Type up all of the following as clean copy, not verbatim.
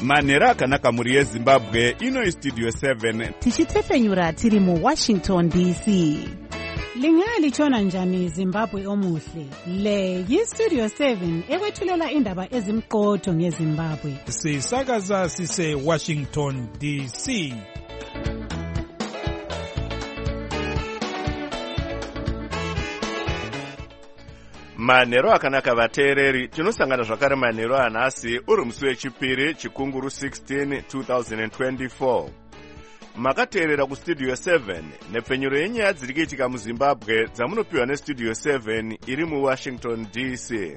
manhero akanaka muri yezimbabwe. Ino istudio 7 tichitefenyura tiri muWashington DC. Lingalitshona njani Zimbabwe omuhle? Le yistudio 7 ekwethulela indaba ezimqotho ngeZimbabwe. Sisakaza sise Washington DC. manhero akanaka vateereri. Tinosangana zvakare manhero anhasi uri musi wechipiri chikunguru 16 2024. Makateerera kustudio 7 nepfenyuro yenyaya dziri kuitika muZimbabwe dzamunopiwa nestudio 7 iri muWashington DC.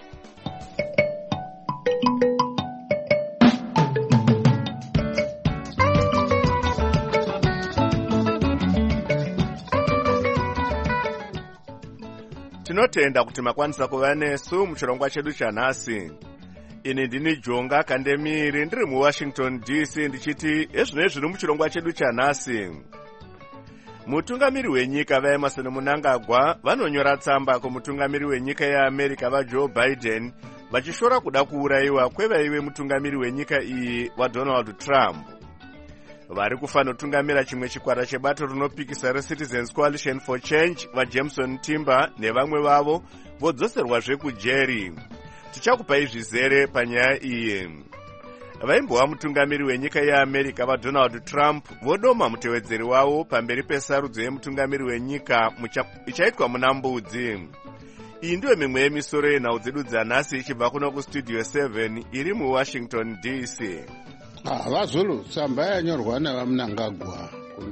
Tinotenda kuti makwanisa kuva nesu muchirongwa chedu chanhasi. Ini ndini Jonga Kandemiri ndiri muWashington DC ndichiti ezvinezvi zviri muchirongwa chedu chanhasi. Mutungamiri wenyika vaEmerson Mnangagwa vanonyora tsamba kumutungamiri wenyika yeAmerica vaJoe Biden vachishora kuda kuurayiwa kwevaive mutungamiri wenyika iyi vaDonald Trump. Vari kufanotungamira chimwe chikwata chebato rinopikisa reCitizens Coalition for Change vaJameson Timber nevamwe vavo vodzoserwazve kujeri. Tichakupai zvizere panyaya iyi. Vaimbova mutungamiri wenyika yeAmerica vaDonald Trump vodoma mutevedzeri wavo pamberi pesarudzo yemutungamiri wenyika ichaitwa muna Mbudzi. Iyi ndiyo mimwe yemisoro yenhau dzedu dzanhasi ichibva kuno kustudio 7 iri muWashington DC. Vazulu tsamba yanyorwa navaMnangagwa.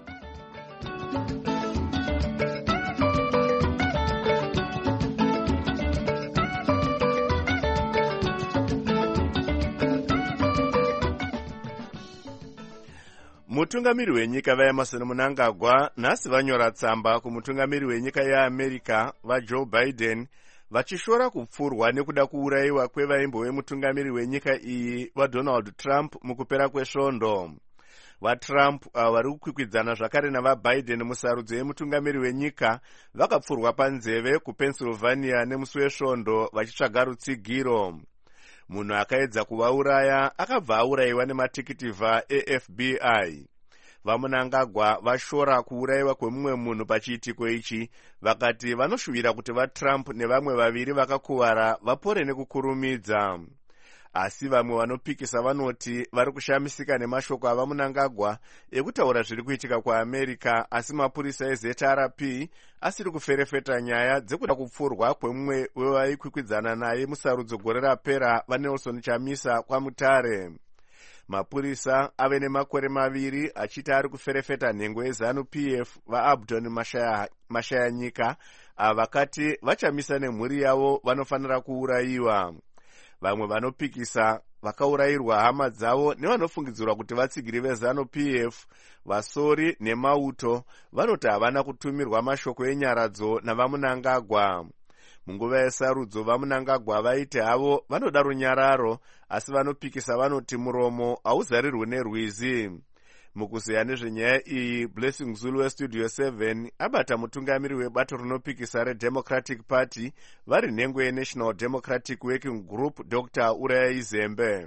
Mutungamiri wenyika vaEmerson Mnangagwa nhasi vanyora tsamba kumutungamiri wenyika yeAmerica vaJoe Biden vachishora kupfurwa nekuda kuurayiwa kwevaimbove mutungamiri wenyika iyi vaDonald Trump mukupera kwesvondo. VaTrump vari kukwikwidzana zvakare navaBiden musarudzo yemutungamiri wenyika vakapfurwa panzeve kuPennsylvania nemusi wesvondo vachitsvaga rutsigiro. Munhu akaedza kuvauraya akabva aurayiwa nematikitiivha eFBI. VaMnangagwa vashora kuurayiwa kwemumwe munhu pachiitiko ichi, vakati vanoshuvira kuti vaTrump nevamwe vaviri vakakuvara vapore nekukurumidza. Asi vamwe vanopikisa vanoti vari kushamisika nemashoko avaMnangagwa ekutaura zviri kuitika kuAmerica, asi mapurisa eZRP asiri kuferefeta nyaya dzekuda kupfurwa kwemumwe wevaikwikwidzana naye musarudzo gore rapera vaNelson Chamisa kwaMutare. Mapurisa ave nemakore 2 achiti ari kuferefeta nhengo yeZANU-PF vaAbdon Mashayanyika vakati vachamisa nemhuri yavo vanofanira kuurayiwa. Vamwe vanopikisa vakaurayirwa hama dzavo nevanofungidzirwa kuti vatsigiri veZANU-PF Vasori neMauto vanoti havana kutumirwa mashoko enyaradzo navaMnangagwa. Munguva yesarudzo vaMnangagwa vaiti havo vanoda runyararo, asi vanopikisa vanoti muromo hauzarirwe nerwizi. Mukuzeya nezvenyaya iyi, Blessing Zulu westudio 7 abata mutungamiri webato rinopikisa reDemocratic Party vari nhengo yeNational Democratic Working Group Dr. Uraya Izembe.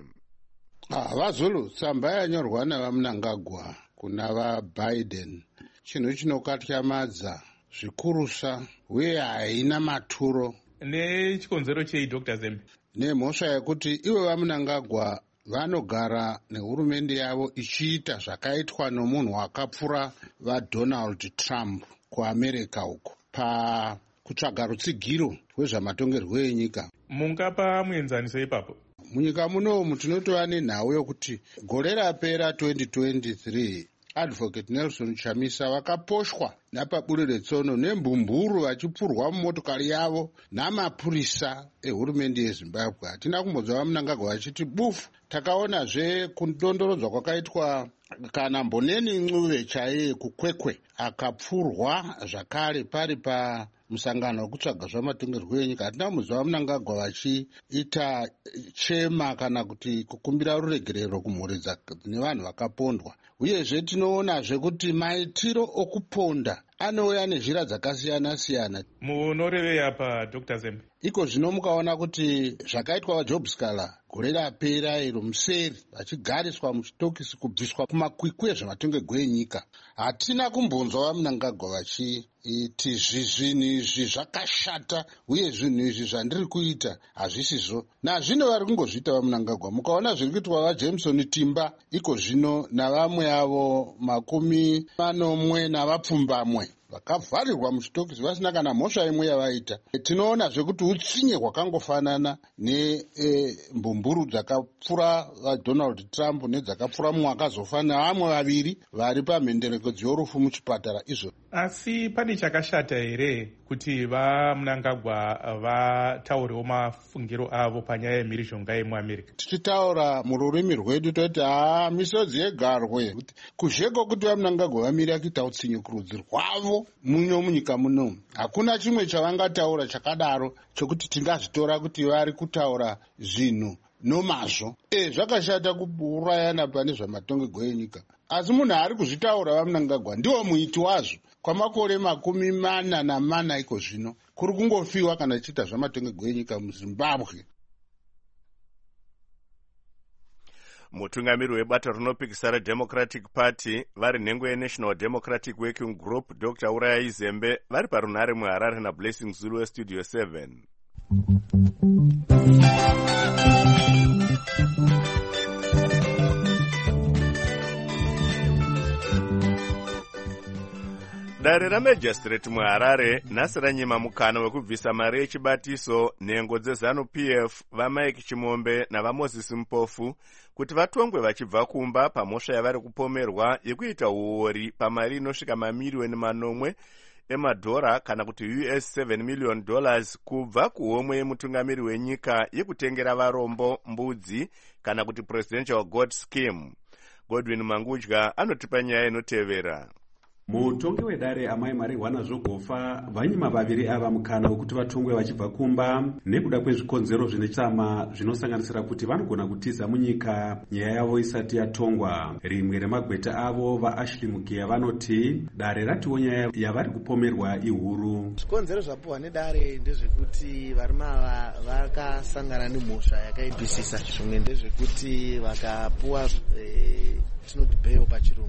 Vazulu tsamba yanyorwa navaMnangagwa kuna vaBiden chinhu chinokatyamadza zvikurusa uye haina maturo. Nechikonzero chei Dr. Zembe? Nemhosva yekuti ivo vaMnangagwa vanogara nehurumende yavo ichiita zvakaitwa nomunhu wakapfura vaDonald Trump kuAmerica uko pakutsvaga rutsigiro rwezvamatongerwo enyika. Mungapa muenzaniso ipapo? Munyika munomu tinotova nenhau yokuti gore rapera 2023 Advocate Nelson Chamisa vakaposhwa napaburi retsono nembumburu vachipfurwa mumotokari yavo namapurisa ehurumende yeZimbabwe. Hatina kumbonzwa vaMnangagwa vachiti bufu. Takaonazve kundondorodzwa kwakaitwa kana Mboneni Ncube chaiye kuKwekwe akapfurwa zvakare pari pamusangano wekutsvaga zvamatongerwo enyika. Hatina kumbonzwa vaMnangagwa vachiita chema kana kuti kukumbira ruregerero kumhuri nevanhu vakapondwa. Uyezve tinoonazve kuti maitiro okuponda anouya nezhira dzakasiyana-siyana. Munorevei apa Dr. Zembe? Iko zvino mukaona kuti zvakaitwa vaJob Scaler gore rapera iro museri vachigariswa muchitokisi kubviswa kumakwikwi ezvematongerwo enyika, hatina kumbonzwa vaMnangagwa vachiti zvinhu izvi zvakashata uye zvinhu izvi zvandiri kuita hazvisizvo. Nazvino vari kungozviita vaMnangagwa. Mukaona zviri kuitwa vaJameson Timba iko zvino navamwe avo 40 navapfumbamwe vakavharirwa muchitokisi vasina kana mhosva imwe yavaita. Tinoona zvekuti utsinye hwakangofanana nembumburu dzakapfura vaDonald Trump nedzakapfura mumwe akazofa navamwe 2 vari pamhenderekedzo yorufu muchipatara izvo. Asi pane chakashata here kuti vaMnangagwa vataurewo mafungiro avo panyaya yemhirizhonga yemuAmerica? Tichitaura mururimi rwedu toti misodzi yegarwe, kuzheko kuti vaMnangagwa vamire akuita utsinye kurudzi rwavo munyika muno. Hakuna chimwe chavangataura chakadaro chokuti tingazvitora kuti vari kutaura zvinhu nomazvo. Zvakashata kuurayana pane zvamatongerwo enyika. Asi munhu ari kuzvitaura vaMnangagwa ndiwo muiti wazvo kwamakore 44 iko zvino. Kuri kungofiwa kana chiita zvamatongerwo enyika muZimbabwe. Mutungamiri webato rinopikisa reDemocratic Party vari nhengo yeNational Democratic Working Group Dr. Urayai Zembe vari parunhare muHarare naBlessing Zulu weStudio 7. Dare raMajistrate muHarare nhasi ranyima mukana wekubvisa mari yechibatiso nhengo dzeZanu-PF vaMike Chimombe navaMoses Mpofu kuti vatongwe vachibva kumba pamhosva yavari kupomerwa yekuita uori pamari inosvika mamiliyoni 8 emadhora kana kuti US $7 million kubva kuhomwe yemutungamiri wenyika yekutengera varombo mbudzi kana kuti Presidential Goat Scheme. Godwin Mangudya anotipa nyaya inotevera. Mutongi wedare amai marijuana zvogofa vanyima 2 ava mukana wekuti vatongwe vachibva kumba nekuda kwezvikonzero zvine tsama zvinosanganisira kuti vanogona kutiza munyika nyaya yavo isati yatongwa. Rimwe remagweta avo vaAshley Mugeya vanoti dare ratiwo nyaya yavari kupomerwa ihuru. Zvikonzero zvapuwa nedare ndezvekuti varume ava vakasangana nemhosva yakaipisisa. Zvimwe ndezvekuti vakapuwa tinoti bail pachirungu.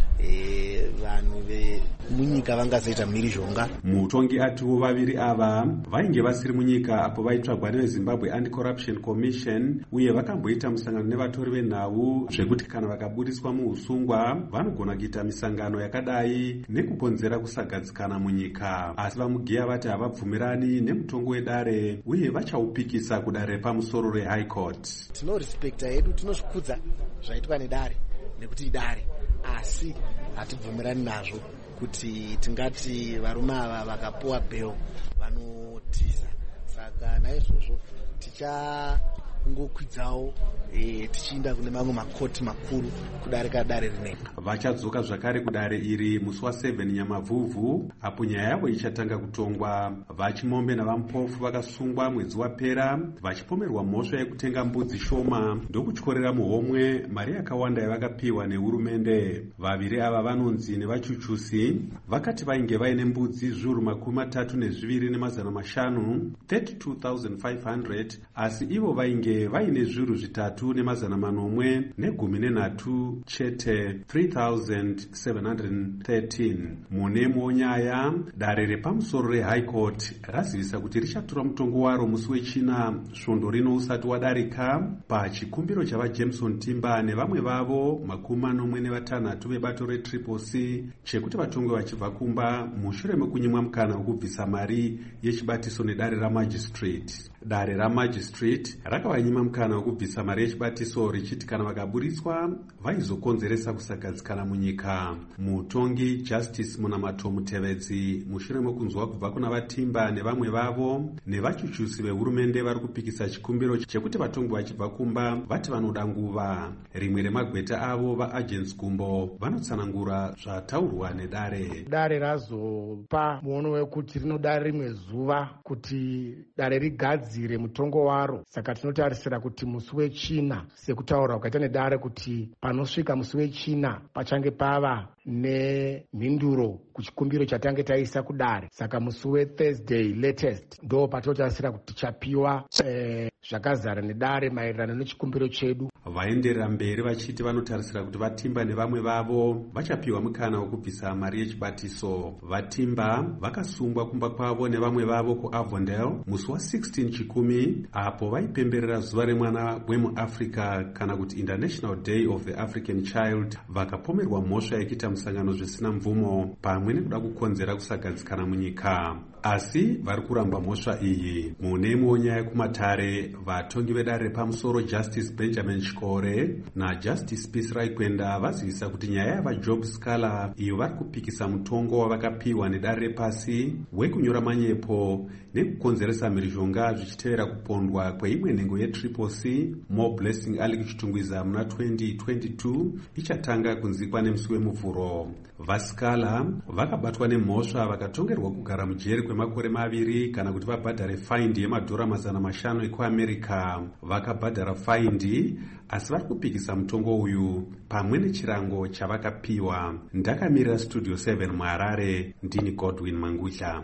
Vanhu vemunyika vangazoita mhirizhonga. Mutongi atiwo 2 ava vainge vasiri munyika apo vaitsvagwa neveZimbabwe Anti-Corruption Commission uye vakamboita musangano nevatori venhau zvekuti kana vakabudiswa muusungwa vanogona kuita misangano yakadai nekuponzera kusagadzikana munyika. Asi vaMugeya vati havabvumirani nemutongo wedare uye vachaupikisa kudare pamusoro reHigh Court. Tinorespekta hedu, tinozvikudza zvaitwa nedare nekuti idare, asi hatibvumirani nazvo kuti tingati varume ava vakapuwa bail vanotiza. Saka naizvozvo tichakungokwidzawo tichienda kune mamwe makoti makuru kudarika dare rinenge. Vachadzoka zvakare kudare iri musi wa7 Nyamavhuvhu apo nyaya yavo ichatanga kutongwa. VaChimombe navaMpofu vakasungwa mwedzi wapera vachipomerwa mhosva yekutenga mbudzi shoma ndokutyorera muhomwe mari yakawanda yavakapiwa nehurumende. 2 ava vanonzi nevachuchusi vakati vainge vaine mbudzi zviuru 32,500 32,500 asi ivo vainge vaine zviuru 3,813 chete 3,713. Munemo nyaya dare repamusoro reHigh Court razivisa kuti richatora mutongo waro musi wechina svondo rino usati wadarika pachikumbiro chavaJameson Timba nevamwe vavo 46 vebato reCCC chekuti vatongwe vachibva kumba mushure mekunyimwa mukana wekubvisa mari yechibatiso nedare raMajistrate. Dare raMajistrate rakavanyima mukana wekubvisa mari yechibatiso richiti kana vakaburiswa vaizokonzeresa kusagadzikana munyika. Mutongi Justice Munamato Mutevedzi mushure mekunzwa kubva kuna vaTimba nevamwe vavo nevachuchusi vehurumende vari kupikisa chikumbiro chekuti vatongwe vachibva kumba vati vanoda nguva. Rimwe remagweta avo vaAgents Gumbo vanotsanangura zvataurwa nedare. Dare razopa muono wekuti rinoda rimwe zuva kuti dare rigadzire mutongo waro. Saka tinotarisira kuti musi wechina sekutaura ukaita nedare kuti panosvika musi wechina pachange pava nemhinduro kuchikumbiro chatange taisa kudare. Saka musi weThursday latest ndo patotarisira kuti tichapiwa zvakazara nedare maererano nechikumbiro chedu. Vaenderera mberi vachiti vanotarisira kuti Vatimba nevamwe vavo vachapiwa mukana wekubvisa mari yechibatiso. Vatimba vakasungwa kumba kwavo nevamwe vavo kuAvondale musi wa16 Chikumi, apo vaipemberera zuva remwana wemuAfrica kana kuti International Day of the African Child. Vakapomerwa mhosva yekuita musangano zvisina mvumo pamwe nekuda kukonzera kusagadzikana munyika. Asi vari kuramba mhosva iyi. Munemo nyaya yekumatare, vatongi vedare repamusoro Justice Benjamin Chikore naJustice Peace Raikwenda vazivisa kuti nyaya yavaJob Scala iyo vari kupikisa mutongo wavakapiwa nedare repasi wekunyora manyepo nekukonzeresa mhirizhonga zvichitevera kupondwa kweimwe nhengo yeTriple C More Blessing ali kuchitungwiza muna 2022 ichatanga kunzikwa nemusi wemuvhuro. VaScala vakabatwa nemhosva vakatongerwa kugara mujeri kwemakore 2 kana kuti vabhadhare faindi yemadhora $500 ekuAmerica. Vakabhadhara faindi asi vari kupikisa mutongo uyu pamwe nechirango chavakapiwa. Ndakamirira Studio 7 muHarare, ndini Godwin Mangutla.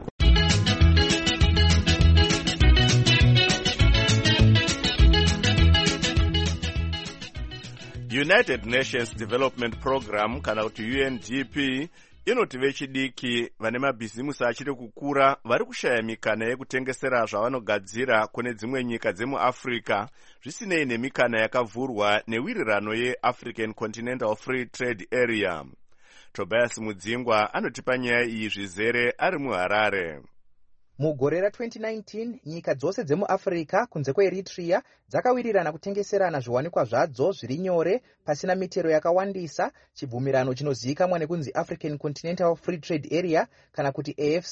United Nations Development Program kana kuti UNDP inoti vechidiki vane mabhizimusi achiri kukura vari kushaya mikana yekutengesera zvavanogadzira kune dzimwe nyika dzemuAfrica zvisinei nemikana yakavhurwa newirirano yeAfrican Continental Free Trade Area. Tobias Mudzingwa anotipa nyaya iyi zvizere ari muHarare. Mugore ra2019 nyika dzose dzemuAfrica kunze kweEritrea dzakawirirana kutengeserana zviwanikwa zvadzo zviri nyore pasina mitero yakawandisa, chibvumirano chinozivikanwa nekunzi African Continental Free Trade Area kana kuti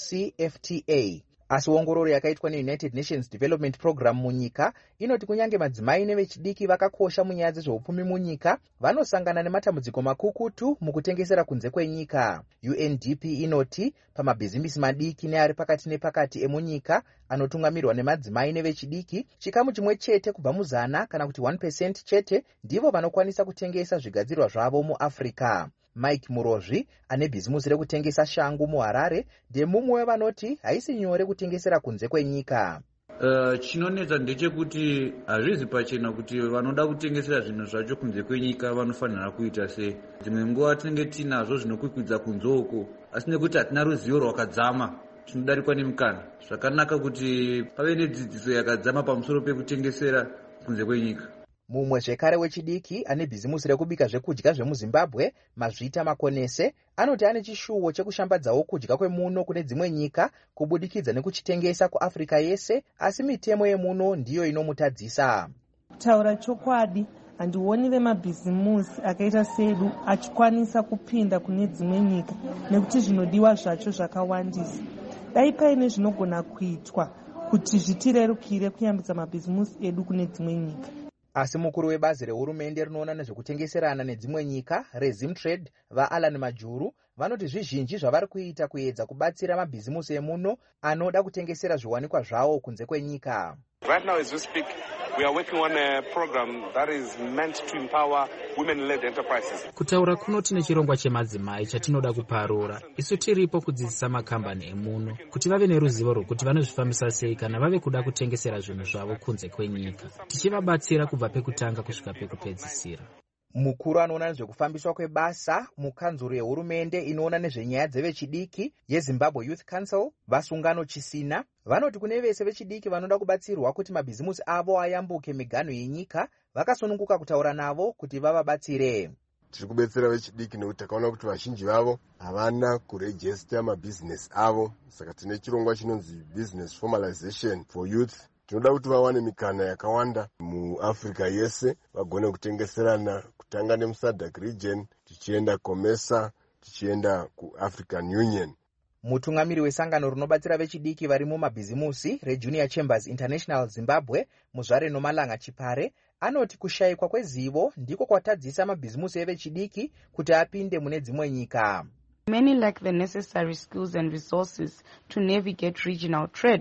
AfCFTA. Asi ongororo yakaitwa neUnited Nations Development Program munyika inoti kunyange madzimai nevechidiki vakakosha munyaya dzezveupfumi munyika vanosangana nematambudziko makukutu mukutengesera kunze kwenyika. UNDP inoti pamabhizimisi madiki neari pakati nepakati emunyika anotungamirwa nemadzimai nevechidiki, chikamu chimwe chete kubva muzana kana kuti 1% chete ndivo vanokwanisa kutengesa zvigadzirwa zvavo muAfrica. Mike Murozvi ane bhizimusi rekutengesa shangu muHarare ndemumwe wevanoti haisi nyore kutengesera kunze kwenyika. Chinonetsa ndechekuti hazvizi pachena kuti vanoda kutengesera zvinhu zvacho kunze kwenyika vanofanira kuita sei. Dzimwe nguva tinenge tinazvo zvinokwikwidzwa kunze uko, asi nekuti hatina ruzivo rwakadzama tinodarikwa nemukana. Zvakanaka kuti pave nedzidziso yakadzama pamusoro pekutengesera kunze kwenyika. Mumwe zvekare wechidiki ane bhizimusi rekubika zvekudya zvemuZimbabwe, Mazvita Makonese, anoti ane chishuwo chekushambadzawo kudya kwemuno kune dzimwe nyika kubudikidza nekuchitengesa kuAfrica yese, asi mitemo yemuno ndiyo inomutadzisa. Kutaura chokwadi, handioni vemabhizimusi akaita sedu achikwanisa kupinda kune dzimwe nyika nekuti zvinodiwa zvacho zvakawandisa. Dai paine zvinogona kuitwa kuti zvitirerukire kuyambutsa mabhizimusi edu kune dzimwe nyika. Asi mukuru webazi rehurumende rinoona nezvekutengeserana nedzimwe nyika reZimtrade vaAlan Majuru vanoti zvizhinji zvavari kuita kuedza kubatsira mabhizimusi emuno anoda kutengesera zviwanikwa zvawo kunze kwenyika. Right now as we speak, we are working on a program that is meant to empower women-led enterprises. Kutaura kuno tine chirongwa chemadzimai chatinoda kuparura. Isu tiripo kudzidzisa makambani emuno kuti vave neruzivo rwokuti vanozvifambisa sei kana vave kuda kutengesera zvinhu zvavo kunze kwenyika, tichivabatsira kubva pekutanga kusvika pekupedzisira. Mukuru anoona nezvekufambiswa kwebasa mukanzuro yehurumende inoona nezvenyaya dzevechidiki yeZimbabwe Youth Council, Vasungano Chisina, vanoti kune vese vechidiki vanoda kubatsirwa kuti mabhizimusi avo ayambuke miganho yenyika, vakasununguka kutaura navo kuti vavabatsire. Tiri kubetsera vechidiki nekuti takaona kuti vazhinji vavo havana kurejista mabhizinesi avo, saka tine chirongwa chinonzi Business Formalization for Youth. Tinoda kuti vawane mikana yakawanda muAfrica yese, vagone kutengeserana kutanga nemuSADC region, tichienda COMESA, tichienda kuAfrican Union. Mutungamiri wesangano rinobatsira vechidiki vari mumabhizimusi reJunior Chambers International Zimbabwe, Muzvare Nomalanga Chipare, anoti kushayikwa kwezivo ndiko kwatadzisa mabhizimusi evechidiki kuti apinde mune dzimwe nyika. Many lack the necessary skills and resources to navigate regional trade.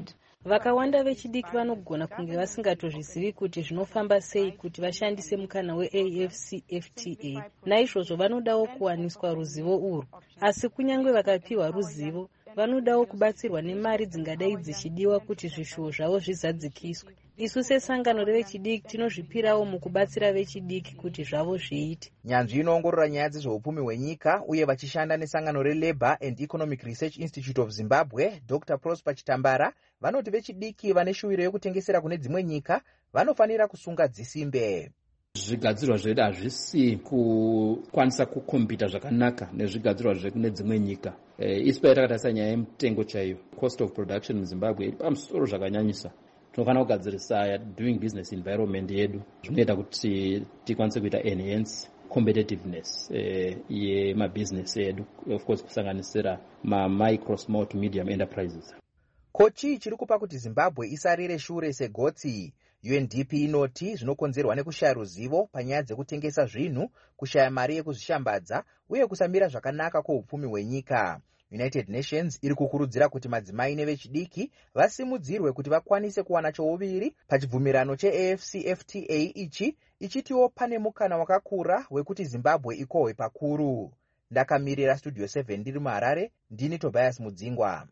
vakawanda vechidiki vanogona kunge vasingatozvizivi kuti zvinofamba sei kuti vashandise mukana weAfCFTA. Naizvozvo vanodawo kuwaniswa ruzivo urwu, asi kunyange vakapiwa ruzivo vanodawo kubatsirwa nemari dzingadai dzichidiwa kuti zvishuwo zvavo zvizadzikiswe. Isu sesangano revechidiki tinozvipirawo mukubatsira vechidiki kuti zvavo zviite. Nyanzvi inoongorora nyaya dzezveupfumi hwenyika uye vachishanda nesangano reLabour and Economic Research Institute of Zimbabwe, Dr. Prosper Chitambara, vanoti vechidiki vane shuwiro yekutengesera kune dzimwe nyika vanofanira kusunga dzisimbe. Zvigadzirwa zvedu hazvisi kukwanisa kukombita zvakanaka nezvigadzirwa zvekune dzimwe nyika. Isi paitakatarisa nyaya yemutengo chaiyo, cost of production muZimbabwe iri pamusoro zvakanyanyisa. Tinofanira kugadzirisa doing business environment yedu zvinoita kuti tikwanise kuita enhance competitiveness yemabusiness edu, of course kusanganisira micro small to medium enterprises. Kochi chiri kupa kuti Zimbabwe isarire shure segotsi. UNDP inoti zvinokonzerwa nekushaya ruzivo panyaya dzekutengesa zvinhu, kushaya mari yekuzvishambadza uye kusamira zvakanaka kweupfumi hwenyika. United Nations iri kukurudzira kuti madzimai nevechidiki vasimudzirwe kuti vakwanise kuwana chouviri pachibvumirano cheAfCFTA ichitiwo pane mukana wakakura wekuti Zimbabwe ikohwe pakuru. Ndakamirira Studio 7 ndiri muHarare, ndini Tobias Mudzingwa.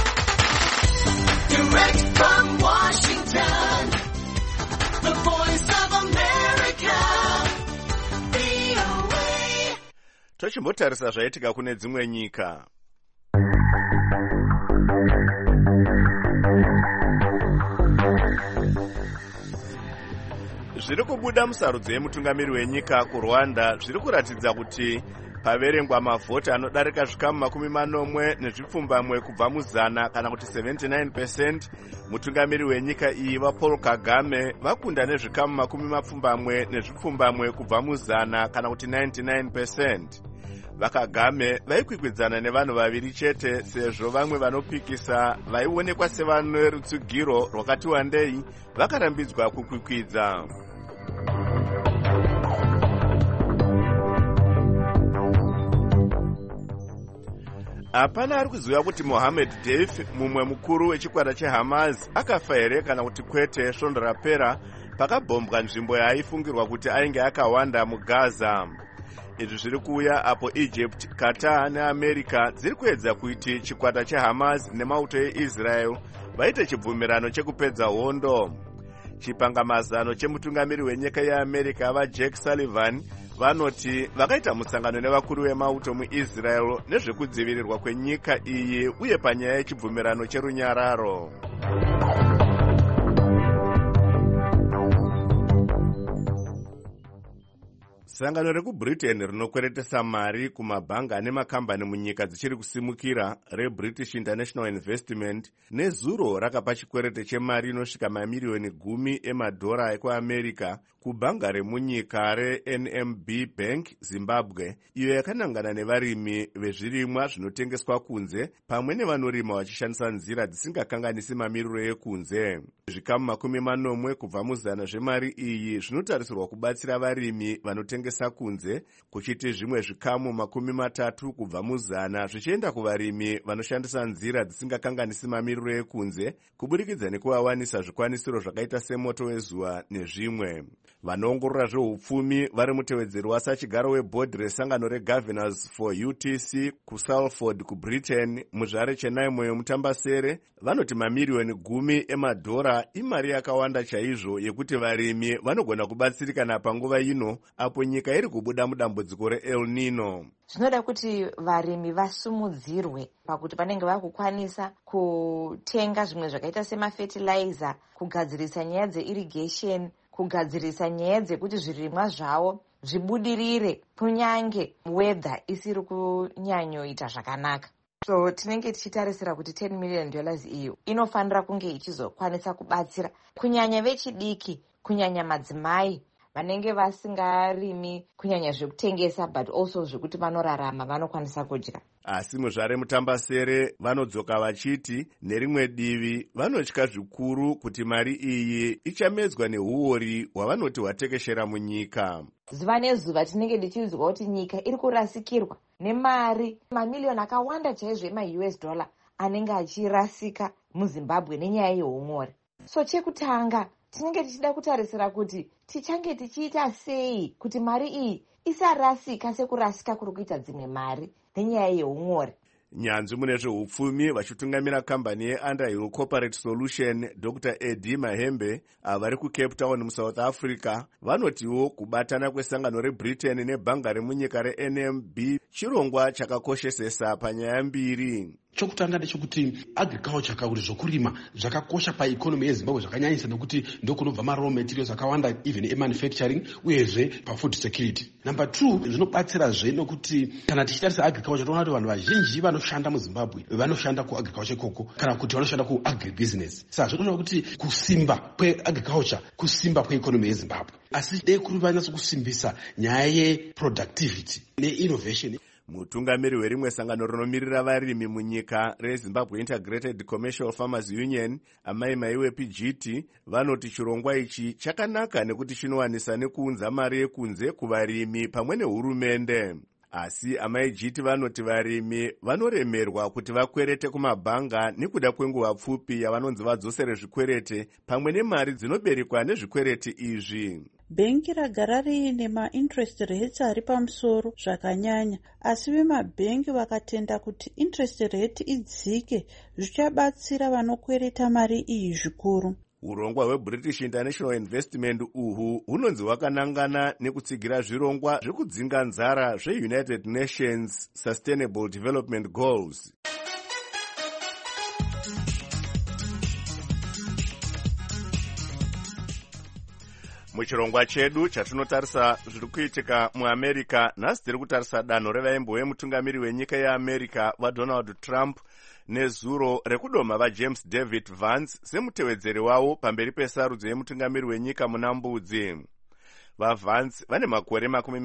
Direct from Washington, the voice of America, VOA. Tochimbotarisa zvaitika kune dzimwe nyika. Zviri kubuda musarudzo yemutungamiri wenyika kuRwanda zviri kuratidza kuti paverengwa mavhoti anodarika zvikamu 40 kubva muzana kana kuti 79%, mutungamiri wenyika iyi vaPaul Kagame vakunda nezvikamu 40 kubva muzana kana kuti 99%. VaKagame vaikwikwidzaana nevanhu vaviri chete, sezvo vamwe vanopikisa vaionekwa sevane rutsugiro rwakati wandei vakarambidzwa kukwikwidza. Hapana ari kuziva kuti Mohammed Deif, mumwe mukuru wechikwata cheHamas, akafa here kana kuti kwete svondo rapera pakabhombwa nzvimbo yaaifungirwa kuti ainge akawanda muGaza. Izvi zviri kuuya apo Egypt, Qatar neAmerica dziri kuedza kuti chikwata cheHamas nemauto eIsrael vaite chibvumirano chekupedza hondo. Chipangamazano chemutungamiri wenyika yeAmerica vaJack Sullivan vanoti vakaita musangano nevakuru vemauto muIsrael nezvekudzivirirwa kwenyika iyi uye panyaya yechibvumirano cherunyararo. Sangano rekuBritain rinokweretesa mari kumabhanga ane makambani munyika dzichiri kusimukira reBritish International Investment nezuro rakapa chikwerete chemari inosvika mamiliyoni 10 emadhora ekuAmerica kubhanga remunyika reNMB Bank Zimbabwe, iyo yakanangana nevarimi vezvirimwa zvinotengeswa kunze pamwe nevanorima vachishandisa nzira dzisingakanganisi mamiriro ekunze. Zvikamu 40 kubva muzana zvemari iyi zvinotarisirwa kubatsira varimi vanotengesa kunze, kuchiti zvimwe zvikamu 30 kubva muzana zvichienda kuvarimi vanoshandisa nzira dzisingakanganisi mamiriro ekunze kuburikidza nekuvawanisa zvikwanisiro zvakaita semoto wezuva nezvimwe. Vanoongorora zveupfumi vari mutevedzeri wasachigaro webhodhi resangano reGovernors for UTC kuSalford kuBritain muzvare chenaimo yomutambasere vanoti mamiliyoni 10 emadhora imari yakawanda chaizvo yekuti varimi vanogona kubatsirikana panguva ino apo nyika iri kubuda mudambudziko reEl Nino. Zvinoda kuti varimi vasumudzirwe pakuti vanenge vakukwanisa kutenga zvimwe zvakaita semafertilizer, kugadzirisa nyaya dzeirrigation, kugadzirisa nyaya dzekuti zvirimwa zvavo zvibudirire kunyange weather isiri kunyanyoita zvakanaka. So tinenge tichitarisira kuti $10 million iyo inofanira kunge ichizokwanisa kubatsira kunyanya vechidiki, kunyanya madzimai vanenge vasingarimi kunyanya zvekutengesa but also zvekuti vanorarama vanokwanisa kudya. Asi muzvare mutambasere vanodzoka vachiti nerimwe divi vanotya zvikuru kuti mari iyi ichamedzwa nehuori hwavanoti hwatekeshera munyika. Zuva nezuva tinenge tichizwa kuti nyika iri kurasikirwa nemari mamiliyoni akawanda chaizvo ema US dollar anenge achirasika muzimbabwe nenyaya yeumori. So chekutanga tinenge tichida kutarisira kuti tichange tichiita sei kuti mari iyi isarasika sekurasika kuri kuita dzimwe mari nenyaya yeumori. Nyanzvi mune zveupfumi vachitungamira kambani yeUnderhill Corporate Solution Dr. Eddie Mahembe vari kuCape Town muSouth Africa vanotiwo kubatana kwesangano reBritain nebhanga remunyika reNMB chirongwa chakakoshesesa panyaya mbiri. Chokutanga ndechekuti agriculture kana kuti zvokurima zvakakosha paikonomi yeZimbabwe zvakanyanyisa nekuti ndokunobva maraw materials akawanda even emanufacturing uyezve pafood security. Number 2 zvinobatsirazve nokuti kana tichitarisa agriculture toona kuti vanhu vazhinji vanoshanda muZimbabwe vanoshanda kuagriculture ikoko kana kuti vanoshanda kuagribusiness. Saka zvinoona kuti kusimba kweagriculture kusimba kweikonomi yeZimbabwe. Asi dei kuri vanyatso kusimbisa nyaya yeproductivity neinnovation. Mutungamiri werimwe sangano rinomirira varimi munyika reZimbabwe Integrated Commercial Farmers Union Amai Maiwe PGT vanoti chirongwa ichi chakanaka nekuti chinowanisa nekuunza mari yekunze kuvarimi pamwe nehurumende. Asi Amai GT vanoti varimi vanoremerwa kuti vakwerete kumabhanga nekuda kwenguva pfupi yavanonzi vadzosere zvikwerete pamwe nemari dzinoberekwa nezvikwereti izvi. Bhengi ragara riine ma-interest rates ari pamusoro zvakanyanya, asi vemabhengi vakatenda kuti interest rate idzike zvichabatsira vanokwereta mari iyi zvikuru. Urongwa hweBritish International Investment uhu hunonzi hwakanangana nekutsigira zvirongwa zvekudzinga nzara zveUnited Nations Sustainable Development Goals. Muchirongwa chedu chatinotarisa zviri kuitika muAmerica, nhasi tiri kutarisa danho revaimbo vemutungamiri wenyika yeAmerica vaDonald Trump nezuro rekudoma vaJames David Vance semutevedzeri wavo pamberi pesarudzo yemutungamiri wenyika muna mbudzi. VaVance vane makore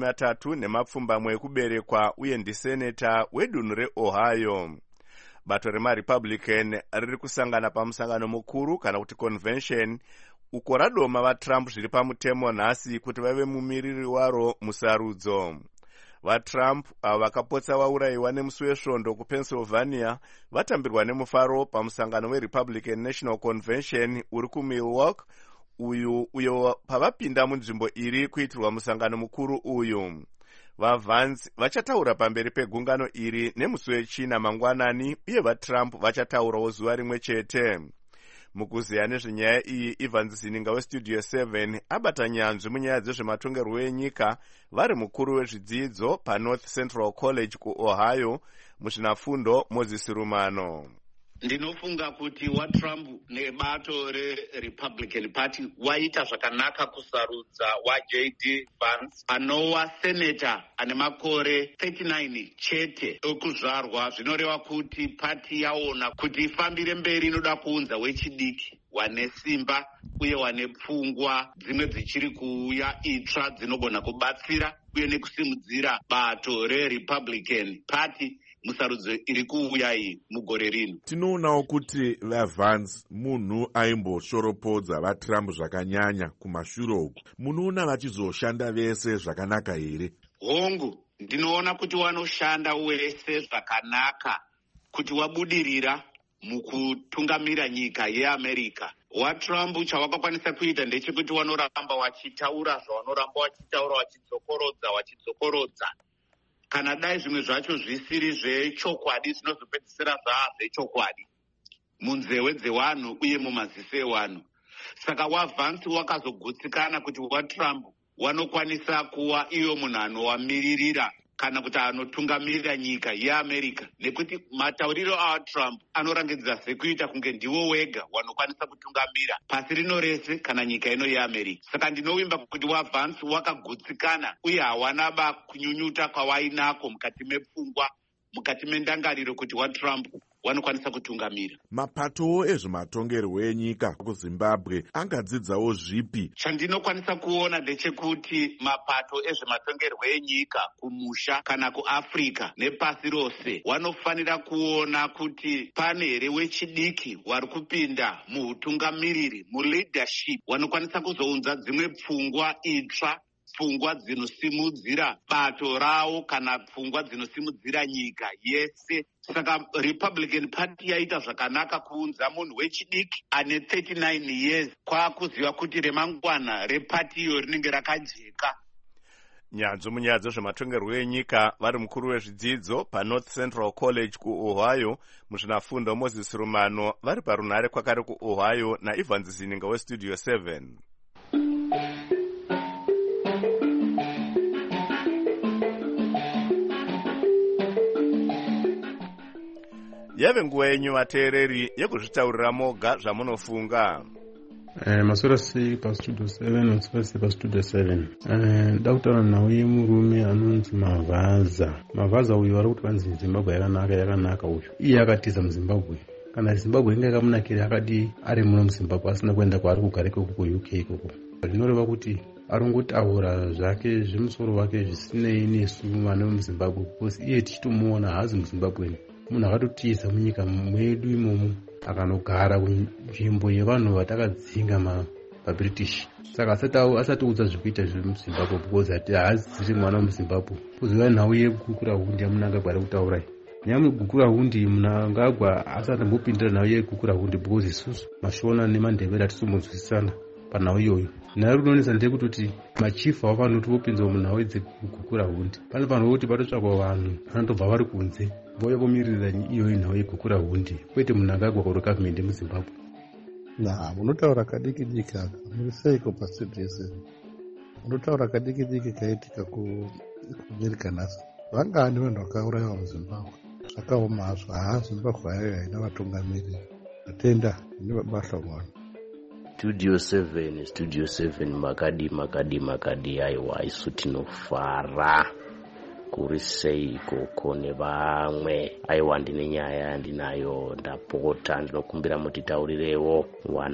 30 ekuberekwa uye ndiseneta wedunhu reOhio. Bato remaRepublican riri kusangana pamusangano mukuru kana kuti convention uko radoma vaTrump zviri pamutemo nhasi kuti vave mumiriri waro musarudzo. VaTrump avo vakapotsa vaurayiwa nemusi wesvondo kuPennsylvania vatambirwa nemufaro pamusangano weRepublican National Convention uri kuMilwaukee uyo pavapinda munzvimbo iri kuitirwa musangano mukuru uyu. VaVance vachataura pamberi pegungano iri nemusi wechina mangwanani uye vaTrump vachataurawo zuva rimwe chete. Mukuziya nezvenyaya iyi, Ivan Zininga weStudio 7 abata nyanzvi munyaya dzezvematongerwo enyika vari mukuru wezvidzidzo paNorth Central College kuOhio muzvinafundo Moses Rumano. Ndinofunga kuti waTrump nebato reRepublican Party waita zvakanaka kusarudza waJD Vance anova seneta ane makore 39 chete ekuzvarwa. Zvinoreva kuti party yaona kuti ifambire mberi inoda kuunza wechidiki wane simba uye wane pfungwa dzimwe dzichiri kuuya itsva dzinogona kubatsira uye nekusimudzira bato reRepublican Party musarudzo iri kuuya iyi mugore rino. Tinoonawo kuti vaVance munhu aimboshoropodza vaTrump zvakanyanya kumashure uku. Munoona vachizoshanda vese zvakanaka here? Hongu, ndinoona kuti wanoshanda wese zvakanaka kuti wabudirira mukutungamira nyika yeAmerica. WaTrump chavakakwanisa kuita ndechekuti wanoramba wachitaura zvawanoramba wachitaura wachidzokorodza. Kana dai zvimwe zvacho zvisiri zvechokwadi zvinozopedzisira zvechokwadi munzewe dzevanhu uye mumaziso evanhu. Saka waVance wakazogutsikana kuti waTrump wanokwanisa kuva iyo munhu anowamiririra kana kuti anotungamirira nyika yeAmerica, nekuti matauriro aTrump anorangidza sekuita kunge ndiwo wega wanokwanisa kutungamira pasi rino rese kana nyika ino yeAmerica. Saka ndinovimba kuti waVance wakagutsikana uye hawanaba kunyunyuta kwawainako mukati mepfungwa, mukati mendangariro kuti waTrump wanokwanisa kutungamira. Mapatowo ezvematongerwo enyika kuZimbabwe angadzidzawo zvipi? Chandinokwanisa kuona ndechekuti mapato ezvematongerwo enyika kumusha kana kuAfrica nepasi rose wanofanira kuona kuti pane here wechidiki wari kupinda muhutungamiriri, muleadership, wanokwanisa kuzounza dzimwe pfungwa itsva pfungwa dzinosimudzira bato rawo kana pfungwa dzinosimudzira nyika yese. Saka Republican Party yaita zvakanaka kuunza munhu wechidiki ane 39 years kwakuziva kuti remangwana repati iyo rinenge rakajeka. Nyanzvi munyaya dzezvematongerwo enyika vari mukuru wezvidzidzo paNorth Central College kuOhio muzvinafundo Moses Rumano vari parunhare kwakare kuOhio naIvans Zininga weStudio 7. Yave nguva yenyu vateereri yekuzvitaurira moga zvamunofunga. Masora sei paStudio 7 masora sei paStudio 7. Dautaura nhau yemurume anonzi Mavaza uyu vari kuti vanzi Zimbabwe yakanaka uyu. Iye akatiza muZimbabwe. Kana Zimbabwe inge yakamunakira akadi ari muno muZimbabwe asina kuenda kwaari kugarika ku UK ikoko. Zvinoreva kuti arongotaura zvake zvemusoro wake zvisinei nesu vana vemuZimbabwe because iye tichitomuona haazi muZimbabwe. Munhu akatotiza munyika mwedu imomo akanogara kunzvimbo yevanhu vatakadzinga vaBritish. Saka asatiudza zvekuita zviri muZimbabwe because haaziri mwana wemuZimbabwe. Kuziva nhau yegukura hundi yamunangagwa ari kutaurai. Nyamwe gukura hundi munangagwa asatambopindira nhau yegukura hundi because isusu Mashona neMandebele hatisombonzwisisana panhau iyoyo. Nharo rinonesa ndekutoti machifu avo vanoti vopinzwa munhau dzegukura hundi. Pane vanhu vokuti vatotsvakwa vanhu vanotobva vari kunze vouya vomiririra iyoyi nhau yegukura hundi kwete munhu angagwa kuri gavhmendi muZimbabwe. Munotaura kadiki-diki aka muri seiko paStudio 7? Munotaura kadiki-diki kaitika kuAmerica nhasi. Vangani vanhu vakaurayiwa muZimbabwe? Zvakaoma hazvo. Zimbabwe haina vatungamiri. Atenda ine vabahlongwana. Studio 7 makadi aiwa isu tinofara kuri seiko kone vamwe. Aiwa ndine nyaya yandinayo ndapota ndinokumbira mutitaurirewo.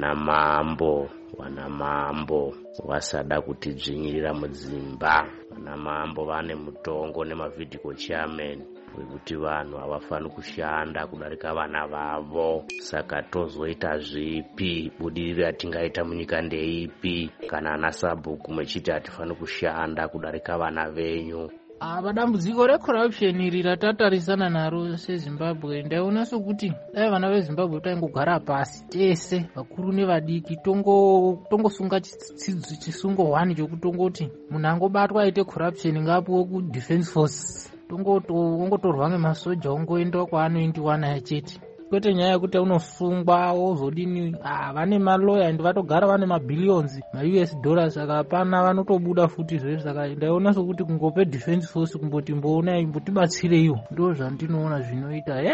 Wana mambo wasada kutidzvinyirira mudzimba. Wana mambo vane mutongo nemavhidhico chairman wekuti vanhu havafani kushanda kudarika vana vavo. Saka tozoita zvipi? Budiriro yatingaita munyika ndeipi kana ana sabhuku mechiti hatifani kushanda kudarika vana venyu? Dambudziko recorruption iri ratatarisana naro seZimbabwe, ndaiona sokuti dai vana veZimbabwe taingogara pasi tese vakuru nevadiki tongosunga chisungo 1 chokutongoti munhu angobatwa aite corruption ngapuwe kuDefence Force, ongotorwa ngemasoja ongoendwa kwaanoendiwa naye chete. Kwete nyaya yekuti unosungwa wozodini. Vane maloya ende vatogara vane mabillions US dollars. Saka hapana vanotobuda futi zvese. Saka ndaiona sokuti kungope Defence Force kumboti mboona imbotibatsireiwo. Ndo zvandinoona zvinoita.